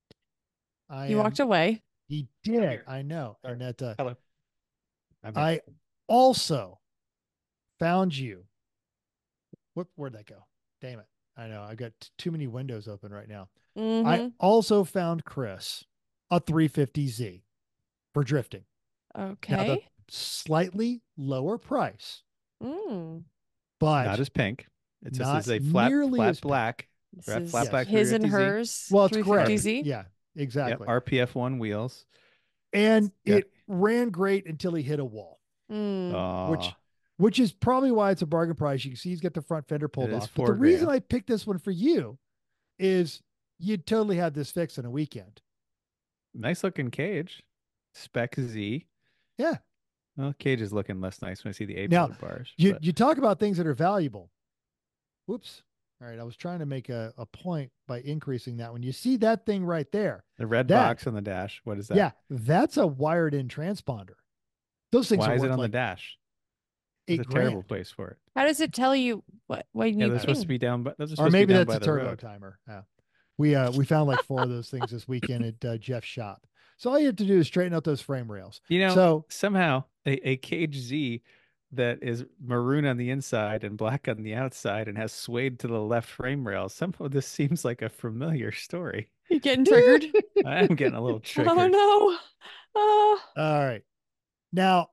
S1: He walked away.
S2: He did. I know, and that
S3: Hello. I'm here.
S2: I also found you. Where'd that go? Damn it! I know I've got too many windows open right now. I
S1: Mhm.
S2: also found Chris a 350Z for drifting. Now, the
S1: Okay.
S2: slightly lower price,
S1: Mm.
S2: but
S3: Not as pink. It just
S2: not
S3: is a flat
S2: nearly as pink.
S3: black.
S1: This
S3: Flat
S1: is
S3: black
S1: his and
S3: 350Z.
S1: hers.
S2: Well, it's gray.
S1: 350Z.
S2: Yeah,
S3: Yep,
S2: exactly.
S3: RPF1 wheels.
S2: And
S3: Yeah.
S2: it ran great until he hit a wall,
S1: Mm.
S2: which is probably why it's a bargain price. You can see he's got the front fender pulled
S3: It is
S2: off. But the
S3: $4
S2: reason
S3: grand.
S2: I picked this one for you is you'd totally have this fixed in a weekend.
S3: Nice looking cage. Spec Z.
S2: Yeah.
S3: Well, cage is looking less nice when I see the
S2: Now,
S3: A-pillar bars.
S2: You
S3: but-
S2: you talk about things that are valuable. Whoops. All right. I was trying to make a point by increasing that one. You see that thing right there.
S3: the red
S2: that-
S3: box on the dash. What is that?
S2: Yeah. That's a wired in transponder. Those things
S3: Why
S2: are
S3: is it
S2: worth
S3: on
S2: like
S3: the dash?
S2: $8
S3: It's a terrible
S2: grand.
S3: place for it.
S1: How does it tell you what you
S3: Yeah,
S1: need?
S3: they're supposed to be down, but those are
S2: Or
S3: supposed
S2: maybe
S3: to be down
S2: that's
S3: by
S2: a
S3: the
S2: turbo
S3: road.
S2: timer. Yeah. We found like 4 of those things this weekend at Jeff's shop. So all you have to do is straighten out those frame rails.
S3: You know,
S2: So
S3: somehow a Cage Z that is maroon on the inside and black on the outside and has suede to the left frame rail. Somehow this seems like a familiar story.
S1: You getting triggered?
S3: I am getting a little triggered.
S1: Oh no. Oh.
S2: all right. Now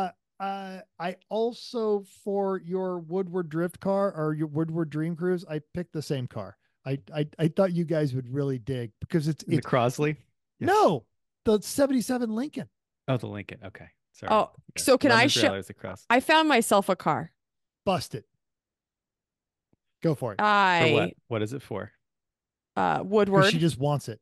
S2: I also, for your Woodward drift car or your Woodward Dream Cruise, I picked the same car. I thought you guys would really dig because
S3: The Crosley? Yes.
S2: no, the 77 Lincoln.
S3: Oh, the Lincoln. Okay. Sorry.
S1: Oh,
S3: Okay.
S1: so can I
S3: Lemon
S1: show?
S3: trailers across.
S1: I found myself a car.
S2: Busted. Go for it.
S3: For
S1: I
S3: what? What is it for?
S2: Because
S1: Woodward.
S2: she just wants it.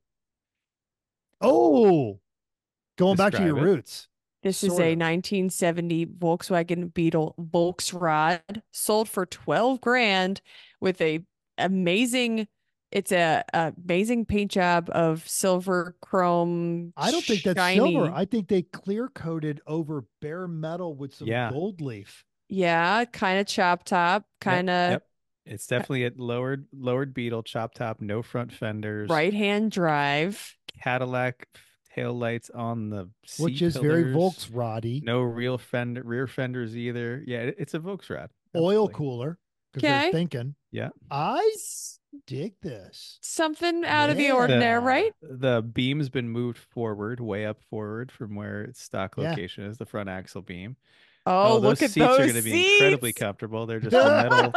S2: Oh, going back to your
S3: Describe it.
S2: roots.
S1: This is
S2: Sort
S1: a
S2: of.
S1: 1970 Volkswagen Beetle Volksrad sold for 12 grand with a amazing, it's a amazing paint job of silver chrome.
S2: I don't think that's
S1: shiny.
S2: silver. I think they clear coated over bare metal with some
S3: Yeah.
S2: gold leaf.
S1: Yeah, kind of chop top, kind of
S3: Yep. It's definitely a lowered Beetle, chop top, no front fenders,
S1: right hand drive.
S3: Cadillac tail lights on the seat
S2: Which is very
S3: pillars.
S2: Volksrad-y.
S3: No rear fenders either. Yeah, it's a Volksrad.
S2: Oil
S3: Absolutely.
S2: cooler because they're
S1: Okay.
S2: thinking.
S3: Yeah.
S2: I dig this.
S1: Something out of the
S2: Yeah.
S1: ordinary, right?
S3: The beam's been moved forward, way up forward from where its stock
S2: Yeah.
S3: location is, the front axle beam.
S1: Oh,
S3: those
S1: look at
S3: seats
S1: those
S3: are going to be incredibly
S1: seats.
S3: comfortable. They're just metal.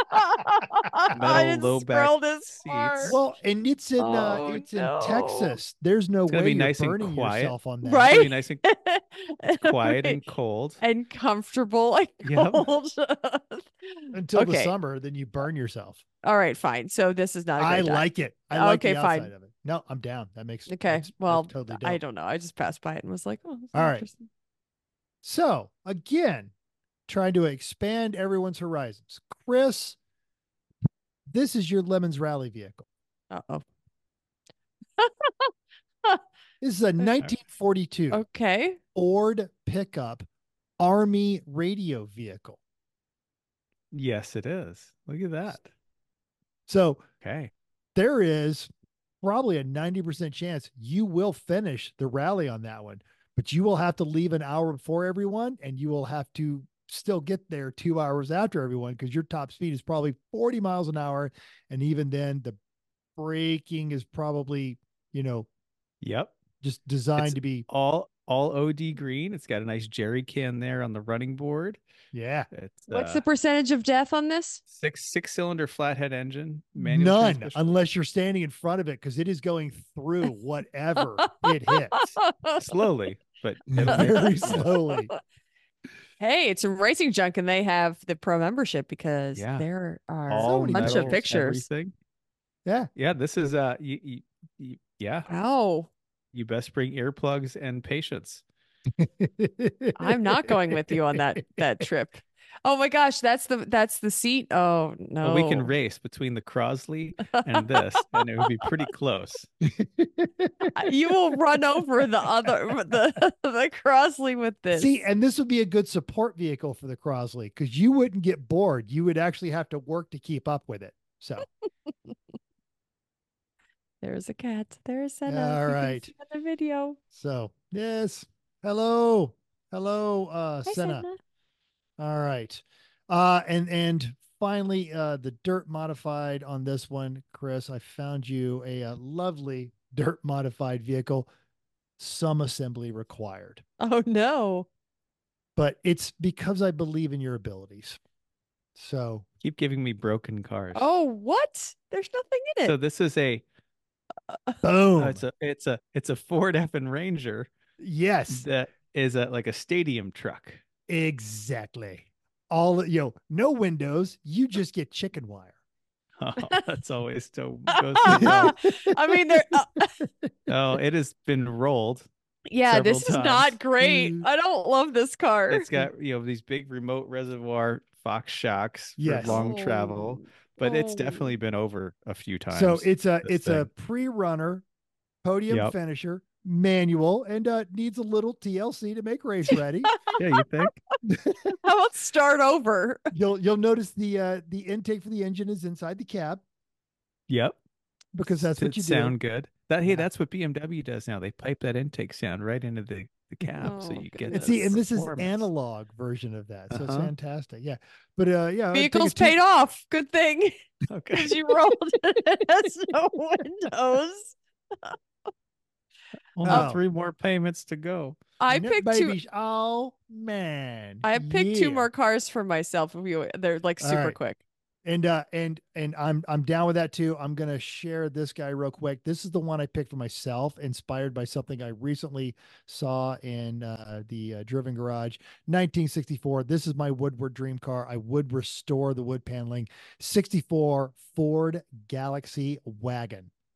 S1: I didn't
S3: low back
S1: scroll this far.
S3: seats.
S2: Well, and it's in
S1: Oh,
S2: it's
S1: no.
S2: in Texas. There's no
S3: It's gonna
S2: way
S3: be
S2: you're
S3: nice and
S2: burning
S3: quiet.
S2: yourself on that.
S3: It's gonna be
S1: Right?
S3: nice and quiet and cold.
S1: and comfortable and
S3: Yep.
S1: cold.
S2: Until the
S1: Okay.
S2: summer, then you burn yourself.
S1: All right, fine. So this is not a
S2: I
S1: great time.
S2: like it. I like
S1: Okay,
S2: the
S1: fine.
S2: outside of it. No, I'm down. That makes
S1: Okay.
S2: that's
S1: Well,
S2: totally
S1: I
S2: dope.
S1: don't know. I just passed by it and was like, oh, this is
S2: All right.
S1: interesting.
S2: So again, trying to expand everyone's horizons. Chris, this is your Lemons Rally vehicle.
S1: Uh-oh.
S2: This is a 1942
S1: Okay.
S2: Ford pickup Army radio vehicle.
S3: Yes, it is. Look at that.
S2: So
S3: Okay.
S2: there is probably a 90% chance you will finish the rally on that one, but you will have to leave an hour before everyone and you will have to still get there 2 hours after everyone because your top speed is probably 40 miles an hour. And even then the braking is probably,
S3: Yep.
S2: just designed
S3: It's
S2: to be,
S3: all OD green. It's got a nice jerry can there on the running board.
S2: yeah,
S3: It's
S1: What's the percentage of death on this?
S3: six cylinder flathead engine, manual
S2: none
S3: transmission.
S2: unless you're standing in front of it because it is going through whatever it hits
S3: Slowly, but
S2: very slowly.
S1: Hey, it's some racing junk, and they have the pro membership because
S3: Yeah.
S1: there are
S3: all
S1: a bunch of
S3: metals,
S1: pictures.
S3: everything.
S2: Yeah.
S3: Yeah, this is yeah.
S1: Wow.
S3: You best bring earplugs and patience.
S1: I'm not going with you on that trip. Oh my gosh, that's the seat. Oh no.
S3: Well, we can race between the Crosley and this, and it would be pretty close.
S1: You will run over the Crosley with this.
S2: See, and this would be a good support vehicle for the Crosley because you wouldn't get bored. You would actually have to work to keep up with it. So,
S1: There's a cat. There's Senna.
S2: All
S1: You can
S2: right.
S1: see on the video.
S2: yes. Hello,
S1: Hi,
S2: Senna.
S1: Senna.
S2: All right. And finally, the dirt modified on this one, Chris, I found you a lovely dirt modified vehicle, some assembly required,
S1: Oh no.
S2: but it's because I believe in your abilities. So
S3: Keep giving me broken cars.
S1: Oh, what? There's nothing in it.
S3: So this is
S2: boom.
S3: it's a Ford F and Ranger
S2: Yes,
S3: that is like a stadium truck.
S2: exactly. All, no windows. You just get chicken wire.
S3: Oh, that's always so goes so well.
S1: I mean, there.
S3: Oh, it has been rolled.
S1: Yeah,
S3: Several
S1: this is
S3: times.
S1: not great. I don't love this car.
S3: It's got these big remote reservoir Fox shocks for
S2: Yes.
S3: long travel, but it's
S1: Oh.
S3: definitely been over a few times.
S2: So it's a
S3: this thing.
S2: pre-runner podium
S3: Yep.
S2: finisher manual and needs a little TLC to make race ready.
S3: Yeah, you think?
S1: How about start over?
S2: You'll notice the intake for the engine is inside the cab
S3: Yep.
S2: because that's
S3: Does
S2: what
S3: it
S2: you
S3: sound
S2: do.
S3: good? Hey,
S2: Yeah.
S3: that's what BMW does now. They pipe that intake sound right into the cab, so
S1: Oh,
S3: you get.
S2: And
S1: goodness.
S2: see, and this is
S3: performance.
S2: analog version of that, so it's
S3: Uh-huh.
S2: fantastic. Yeah, but yeah, I'd take a
S1: Vehicle's
S2: two-
S1: paid off. Good thing.
S3: Okay.
S1: Because you rolled it. It has no windows.
S3: Only
S2: Oh.
S3: 3 more payments to go.
S1: I
S2: No,
S1: picked two.
S2: baby. Oh man,
S1: I picked two
S2: Yeah.
S1: more cars for myself. They're like
S2: All
S1: super
S2: right.
S1: quick.
S2: And I'm down with that too. I'm gonna share this guy real quick. This is the one I picked for myself, inspired by something I recently saw in the Driven Garage, 1964. This is my Woodward dream car. I would restore the wood paneling. 64 Ford Galaxy wagon.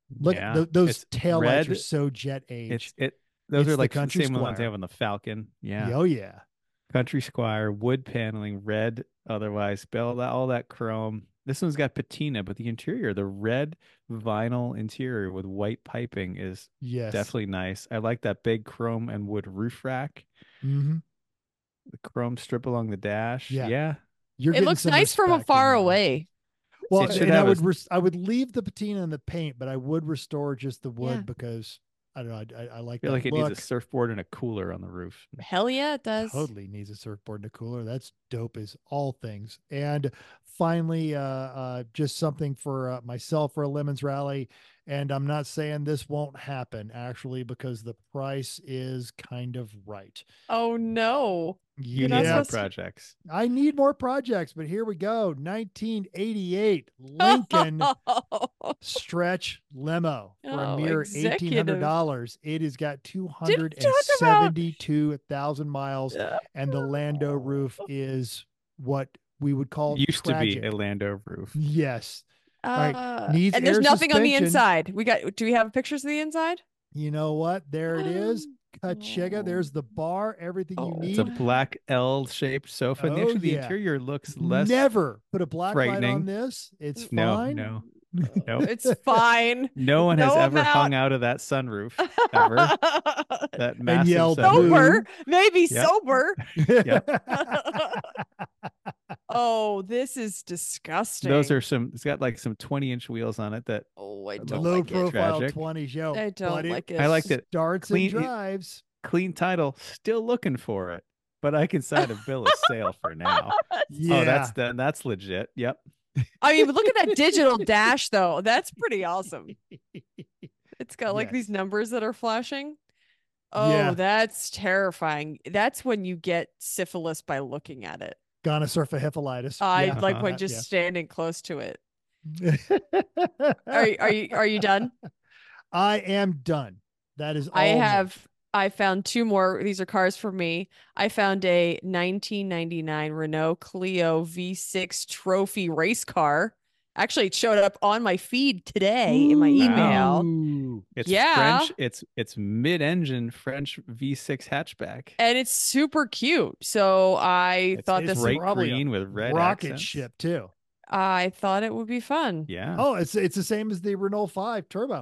S2: Look,
S3: Yeah.
S2: those
S3: It's
S2: tail lights are
S3: red.
S2: so jet
S3: It's
S2: age.
S3: it. Those
S2: It's
S3: are
S2: the
S3: like the
S2: Country
S3: same ones they
S2: Squire.
S3: have on the Falcon. Yeah.
S2: Oh yeah.
S3: Country Squire, wood paneling, red, otherwise, all that chrome. This one's got patina, but the interior, the red vinyl interior with white piping is
S2: Yes.
S3: definitely nice. I like that big chrome and wood roof rack,
S2: Mm-hmm.
S3: the chrome strip along the dash.
S2: Yeah.
S3: Yeah.
S2: You're
S1: It
S2: getting
S1: looks
S2: some
S1: nice from
S2: respect in
S1: afar
S2: that one.
S1: away.
S2: Well,
S3: It should
S2: and I
S3: have
S2: would I would leave the patina and the paint, but I would restore just the wood
S1: Yeah.
S2: because I don't know. I like
S3: feel
S2: that
S3: like it
S2: look.
S3: needs a surfboard and a cooler on the roof.
S1: Hell yeah, it does.
S2: Totally needs a surfboard and a cooler. That's dope as all things. And finally, just something for myself for a Lemons Rally. And I'm not saying this won't happen actually, because the price is kind of right.
S1: Oh no.
S3: You
S1: not
S3: need more
S1: supposed to-
S3: projects.
S2: I need more projects, but here we go. 1988 Lincoln stretch limo for a
S1: Oh,
S2: mere
S1: executive.
S2: $1,800. It has got
S1: Didn't talk about-
S2: 272,000 miles, and the Lando roof is what we would call
S3: Used
S2: tragic.
S3: to be a Lando roof.
S2: Yes. right. Needs
S1: And there's
S2: air
S1: nothing on the
S2: suspension.
S1: inside. Do we have pictures of the inside?
S2: You know what? There it is. Kachiga. There's the bar. Everything you
S1: Oh,
S2: need.
S3: It's a black L-shaped sofa. And
S2: Oh,
S3: actually, the
S2: yeah.
S3: interior looks less.
S2: Never put a black light
S3: frightening.
S2: on this. It's
S3: No,
S2: fine.
S3: no, no.
S1: It's fine.
S3: No one has
S1: No
S3: ever
S1: amount-
S3: hung out of that sunroof ever. That massive
S2: yelled,
S3: sunroof.
S2: "Boo."
S1: Sober. Maybe
S3: Yep.
S1: sober.
S3: Yep.
S1: Oh, this is disgusting.
S3: Those are some. It's got like some 20-inch wheels on it. That
S1: Oh, I
S2: The
S1: don't
S2: low
S1: like it.
S2: profile
S3: Tragic.
S2: 20 show.
S1: I don't
S2: but
S1: like it.
S3: I liked it.
S2: Starts
S3: Clean-
S2: and drives.
S3: Clean title. Still looking for it, but I can sign a bill of sale for now.
S2: Yeah.
S3: Oh, that's legit. Yep.
S1: I mean, but look at that digital dash, though. That's pretty awesome. It's got like
S2: Yes.
S1: these numbers that are flashing. Oh,
S2: Yeah.
S1: that's terrifying. That's when you get syphilis by looking at it.
S2: Gonosurfahiphilitis.
S1: I like
S3: Uh-huh.
S1: when just
S2: Yeah.
S1: standing close to it.
S2: Yeah.
S1: Are you done?
S2: I am done. That is all.
S1: I found two more. These are cars for me. I found a 1999 Renault Clio V6 trophy race car. Actually, it showed up on my feed today in my email.
S2: Ooh.
S3: It's
S1: Yeah.
S3: French. It's mid-engine French V6 hatchback.
S1: And it's super cute. So I thought
S2: it's
S1: this
S3: bright
S2: probably a
S3: green with red
S2: rocket
S3: accents.
S2: ship too.
S1: I thought it would be fun.
S3: Yeah.
S2: Oh, it's the same as the Renault 5 Turbo.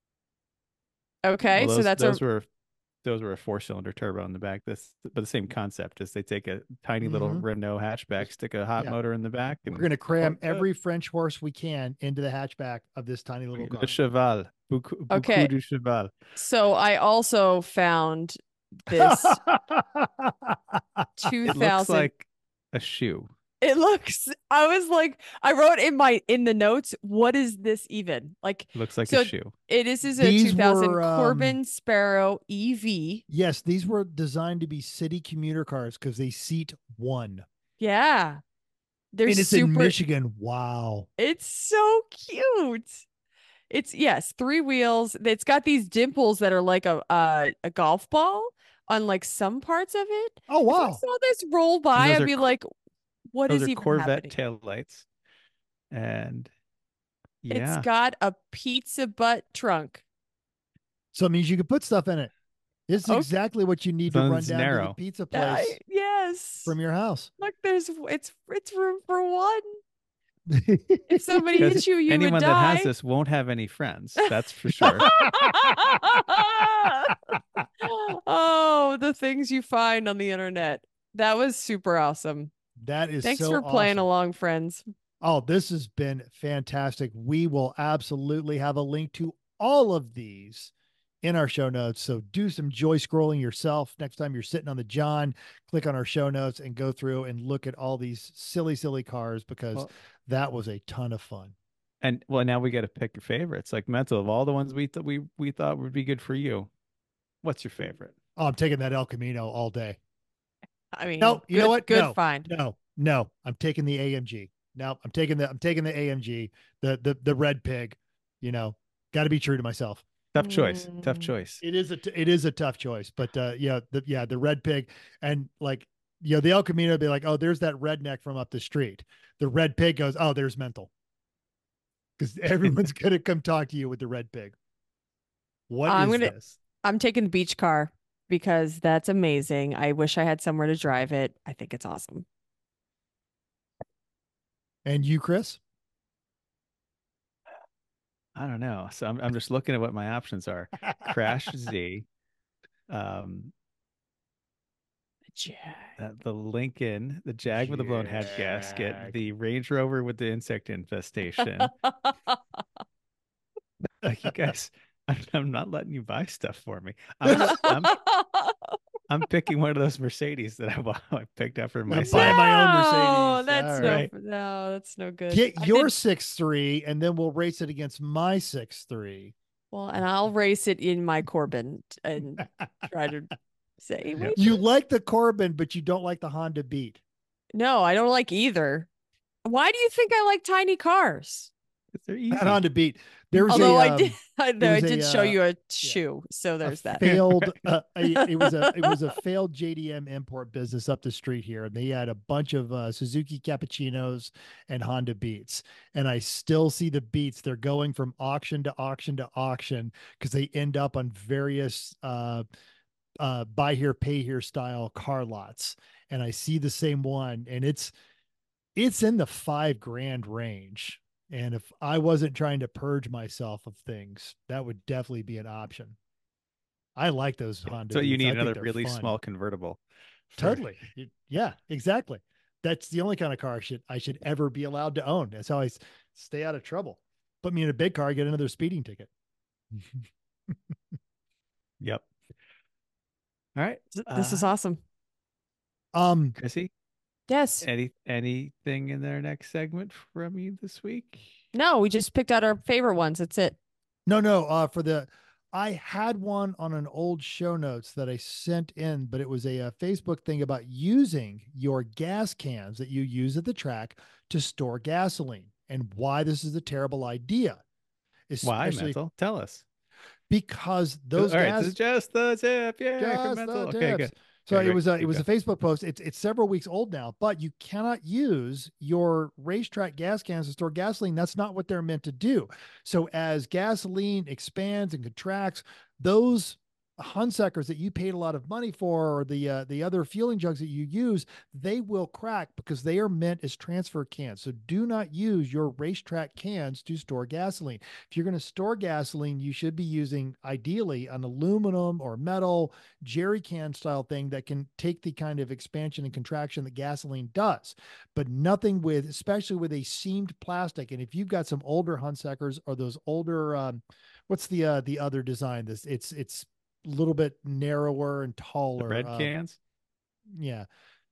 S1: Okay,
S3: Well,
S1: so that's
S3: those were a 4-cylinder turbo in the back. But the same concept is they take a tiny little
S2: Mhm.
S3: Renault hatchback, stick a hot
S2: Yeah.
S3: motor in the back,
S2: We're
S3: and
S2: going to cram
S3: Oh, good.
S2: every French horse we can into the hatchback of this tiny little
S3: Le
S2: car.
S3: cheval. Beaucoup
S1: Okay.
S3: du cheval.
S1: so I also found this
S3: It
S1: 2000
S3: looks like a shoe.
S1: I was like, I wrote in the notes, what is this even? Like
S3: It looks like
S1: So-
S3: a shoe.
S1: this is a
S2: These
S1: 2000
S2: were,
S1: Corbin Sparrow EV.
S2: Yes, these were designed to be city commuter cars because they seat one.
S1: Yeah. They're
S2: and it's
S1: super
S2: in Michigan. Wow.
S1: It's so cute. It's yes, 3 wheels. It's got these dimples that are like a golf ball on like some parts of it.
S2: Oh,
S1: If I
S2: wow.
S1: saw this roll by,
S3: those
S1: I'd
S3: are
S1: be
S3: co-
S1: like, what
S3: Those
S1: is
S3: are
S1: even
S3: Corvette
S1: happening?
S3: taillights. And yeah.
S1: It's got a pizza butt trunk.
S2: So it means you can put stuff in it. This is
S1: Okay.
S2: exactly what you need
S3: As
S2: to
S3: long as
S2: run
S3: it's
S2: down to the
S3: narrow.
S2: pizza place
S1: Yes.
S2: from your house.
S1: Look, it's room for one. If somebody
S3: Because
S1: hits you, you
S3: anyone
S1: would
S3: that
S1: die.
S3: has this won't have any friends. That's for sure.
S1: Oh, the things you find on the internet. That was super awesome.
S2: That is
S1: Thanks
S2: so
S1: for playing
S2: awesome.
S1: along, friends.
S2: Oh, this has been fantastic. We will absolutely have a link to all of these in our show notes. So do some joy scrolling yourself. Next time you're sitting on the John, click on our show notes and go through and look at all these silly, silly cars because
S3: Well-
S2: that was a ton of fun.
S3: And well, now we got to pick your favorites. Like Mental, of all the ones we thought would be good for you, what's your favorite?
S2: Oh, I'm taking that El Camino all day.
S1: I mean,
S2: No, you know what?
S1: Good
S2: No.
S1: find.
S2: No, I'm taking the AMG. No, I'm taking the AMG, the red pig, got to be true to myself.
S3: Tough choice. Tough
S1: Mm.
S3: choice.
S2: It is a tough choice, but the red pig and like, the El Camino would be like, oh, there's that redneck from up the street. The red pig goes, oh, there's Mental. because everyone's gonna come talk to you with the red pig. What
S1: I'm
S2: is
S1: gonna
S2: this?
S1: I'm taking the beach car because that's amazing. I wish I had somewhere to drive it. I think it's awesome.
S2: And you, Chris?
S3: I don't know. So I'm just looking at what my options are. Crash Z, um, the Lincoln, the Jag with the blown head gasket,
S2: Jag.
S3: the Range Rover with the insect infestation. You guys, I'm not letting you buy stuff for me. I'm picking one of those Mercedes that I picked up for
S2: I'll
S3: myself.
S2: buy my own
S1: No,
S2: Mercedes.
S1: that's
S2: All
S1: no,
S2: right.
S1: no, that's no good.
S2: Get
S1: I
S2: your
S1: did-
S2: 6'3", and then we'll race it against my 6'3".
S1: well, and I'll race it in my Corbin and try to say,
S3: Yep.
S1: wait,
S2: You like the Corbin, but you don't like the Honda Beat.
S1: no, I don't like either. Why do you think I like tiny cars?
S3: They're easy.
S2: Not Honda Beat. There was
S1: Although
S2: a,
S1: I did, I
S2: was
S1: did
S2: a,
S1: show you a shoe, so
S2: a
S1: there's that.
S2: failed it was a failed JDM import business up the street here, and they had a bunch of Suzuki Cappuccinos and Honda Beats, and I still see the Beats. They're going from auction to auction to auction because they end up on various buy here pay here style car lots, and I see the same one, and it's in the $5,000 range. And if I wasn't trying to purge myself of things, that would definitely be an option. I like those Honda
S3: So you
S2: Beats.
S3: need
S2: I think
S3: another
S2: they're
S3: really
S2: fun.
S3: small convertible.
S2: Totally. Yeah, exactly. That's the only kind of car I should ever be allowed to own. That's how I stay out of trouble. Put me in a big car, get another speeding ticket.
S3: Yep. All right.
S1: This is awesome.
S3: Chrissy,
S1: Yes.
S3: anything in their next segment from you this week?
S1: No, we just picked out our favorite ones. That's it.
S2: No. I had one on an old show notes that I sent in, but it was a Facebook thing about using your gas cans that you use at the track to store gasoline and why this is a terrible idea.
S3: Why,
S2: Especially
S3: Mental? Tell us.
S2: because those
S3: All right,
S2: gas
S3: this is just the tip. Yeah, from
S2: just
S3: Mental.
S2: the
S3: Okay,
S2: tips.
S3: good.
S2: So
S3: Okay,
S2: it was a
S3: great.
S2: Facebook post. It's several weeks old now, but you cannot use your racetrack gas cans to store gasoline. That's not what they're meant to do. So as gasoline expands and contracts, those Hunsuckers that you paid a lot of money for, or the other fueling jugs that you use, they will crack because they are meant as transfer cans. So do not use your racetrack cans to store gasoline. If you're going to store gasoline, you should be using ideally an aluminum or metal jerry can style thing that can take the kind of expansion and contraction that gasoline does, but nothing with, especially with a seamed plastic. And if you've got some older Hunsuckers or those older, what's the other design? It's a little bit narrower and
S3: The
S2: taller.
S3: red cans.
S2: Yeah.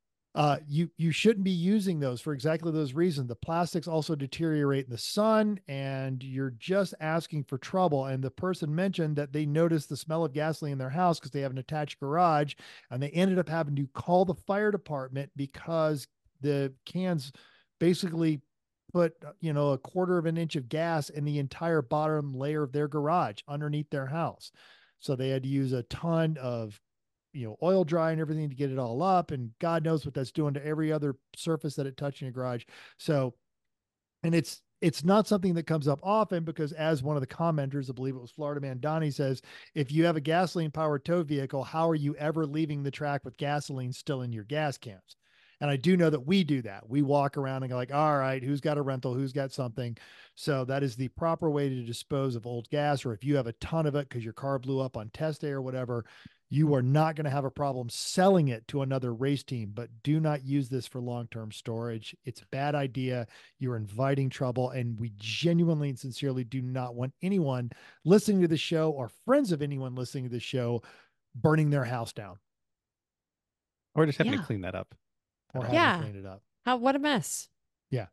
S2: You shouldn't be using those for exactly those reasons. The plastics also deteriorate in the sun, and you're just asking for trouble. And the person mentioned that they noticed the smell of gasoline in their house because they have an attached garage, and they ended up having to call the fire department because the cans basically put a quarter of an inch of gas in the entire bottom layer of their garage underneath their house. So they had to use a ton of oil dry and everything to get it all up, and God knows what that's doing to every other surface that it touched in your garage. So, and it's not something that comes up often because, as one of the commenters, I believe it was Florida Man Donnie, says, if you have a gasoline powered tow vehicle, how are you ever leaving the track with gasoline still in your gas cans? And I do know that we do that. We walk around and go like, all right, who's got a rental? Who's got something? So that is the proper way to dispose of old gas. Or if you have a ton of it because your car blew up on test day or whatever, you are not going to have a problem selling it to another race team. But do not use this for long-term storage. It's a bad idea. You're inviting trouble. And we genuinely and sincerely do not want anyone listening to the show or friends of anyone listening to the show burning their house down
S3: Or just having
S1: Yeah.
S3: to clean that up.
S2: or
S1: Yeah.
S2: having to clean it up.
S1: What a mess.
S2: Yeah.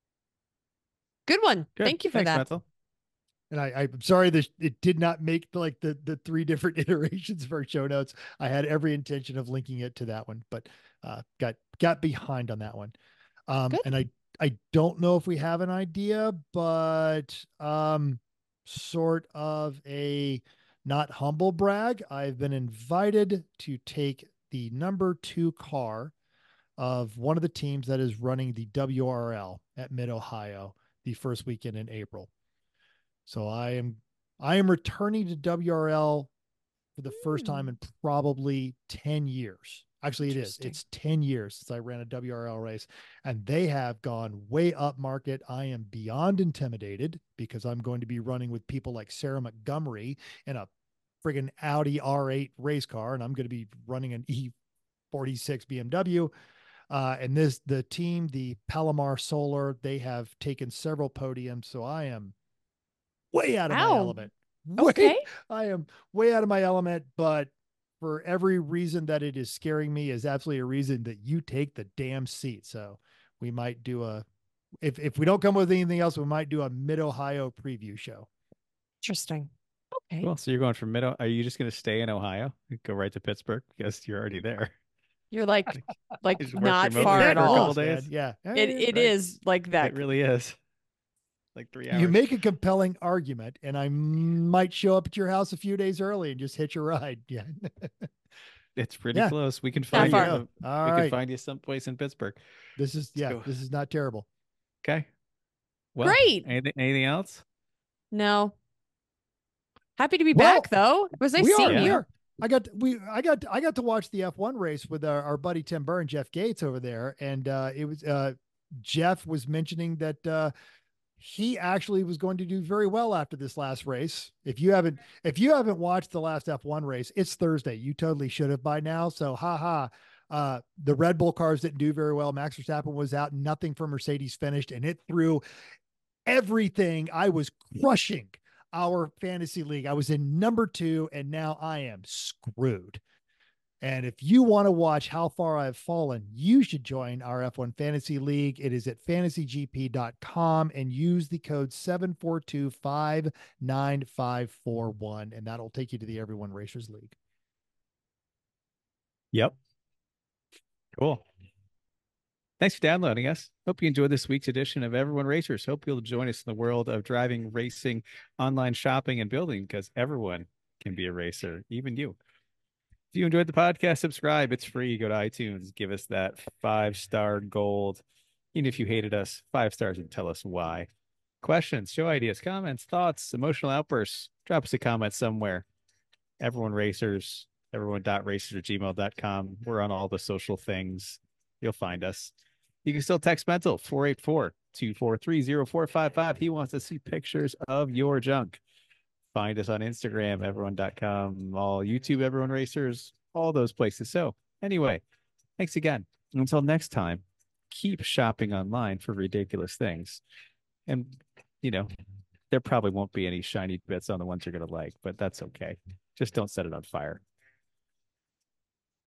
S1: Good one.
S3: Good.
S1: Thank you for
S3: Thanks,
S1: that.
S3: Mental.
S2: And I'm sorry that it did not make like the three different iterations of our show notes. I had every intention of linking it to that one, but got behind on that one.
S1: Good.
S2: And I don't know if we have an idea, but sort of a not humble brag. I've been invited to take the number 2 car of one of the teams that is running the WRL at Mid Ohio the first weekend in April. So I am returning to WRL for the first time in probably 10 years. Actually, it is.
S1: Interesting.
S2: It's 10 years since I ran a WRL race, and they have gone way up market. I am beyond intimidated because I'm going to be running with people like Sarah Montgomery in a friggin' Audi R8 race car, and I'm going to be running an E46 BMW. And the team, the Palomar Solar, they have taken several podiums. So I am way out of my
S1: Wow.
S2: element.
S1: Okay.
S2: I am way out of my element, but for every reason that it is scaring me is absolutely a reason that you take the damn seat. So we might do if we don't come with anything else, we might do a Mid-Ohio preview show.
S1: Interesting. Okay.
S3: Cool. So you're going from Are you just going to stay in Ohio? Go right to Pittsburgh because you're already there.
S1: You're like
S3: Just work
S1: not
S3: remotely
S1: far
S3: for
S1: at
S3: a couple
S1: all.
S3: days.
S2: Yeah.
S1: It
S3: Right.
S1: is like that.
S3: It really is. Like 3 hours.
S2: You make a compelling argument, and I might show up at your house a few days early and just hitch a ride. Yeah.
S3: It's pretty
S2: Yeah.
S3: close. We can find you.
S1: far.
S2: All
S3: we
S2: right.
S3: can find you someplace in Pittsburgh.
S2: This is
S3: go.
S2: this is not terrible.
S3: Okay. Well,
S1: Great.
S3: Anything else?
S1: No. Happy to be
S2: Well,
S1: back though. It was nice
S2: We
S1: seeing
S2: are. We
S1: you.
S2: are. I got to watch the F1 race with our buddy Tim Burr and Jeff Gates over there, and it was Jeff was mentioning that he actually was going to do very well after this last race. If you haven't watched the last F1 race, it's Thursday. You totally should have by now. So the Red Bull cars didn't do very well. Max Verstappen was out. Nothing for Mercedes finished, and it threw everything. I was crushing our fantasy league. I was in number 2, and now I am screwed. And if you want to watch how far I've fallen, you should join our F1 Fantasy League. It is at fantasygp.com and use the code 742-59541, and that'll take you to the Everyone Racers League.
S3: Yep. Cool. Thanks for downloading us. Hope you enjoyed this week's edition of Everyone Racers. Hope you'll join us in the world of driving, racing, online shopping, and building, because everyone can be a racer, even you. If you enjoyed the podcast, subscribe. It's free. Go to iTunes. Give us that 5-star gold. Even if you hated us, 5 stars, and tell us why. Questions, show ideas, comments, thoughts, emotional outbursts. Drop us a comment somewhere. Everyone Racers, everyone.racers@gmail.com. We're on all the social things. You'll find us. You can still text Mental 484-243-0455. He wants to see pictures of your junk. Find us on Instagram, everyone.com, all YouTube, Everyone Racers, all those places. So anyway, thanks again. Until next time, keep shopping online for ridiculous things. And, there probably won't be any shiny bits on the ones you're going to like, but that's okay. Just don't set it on fire.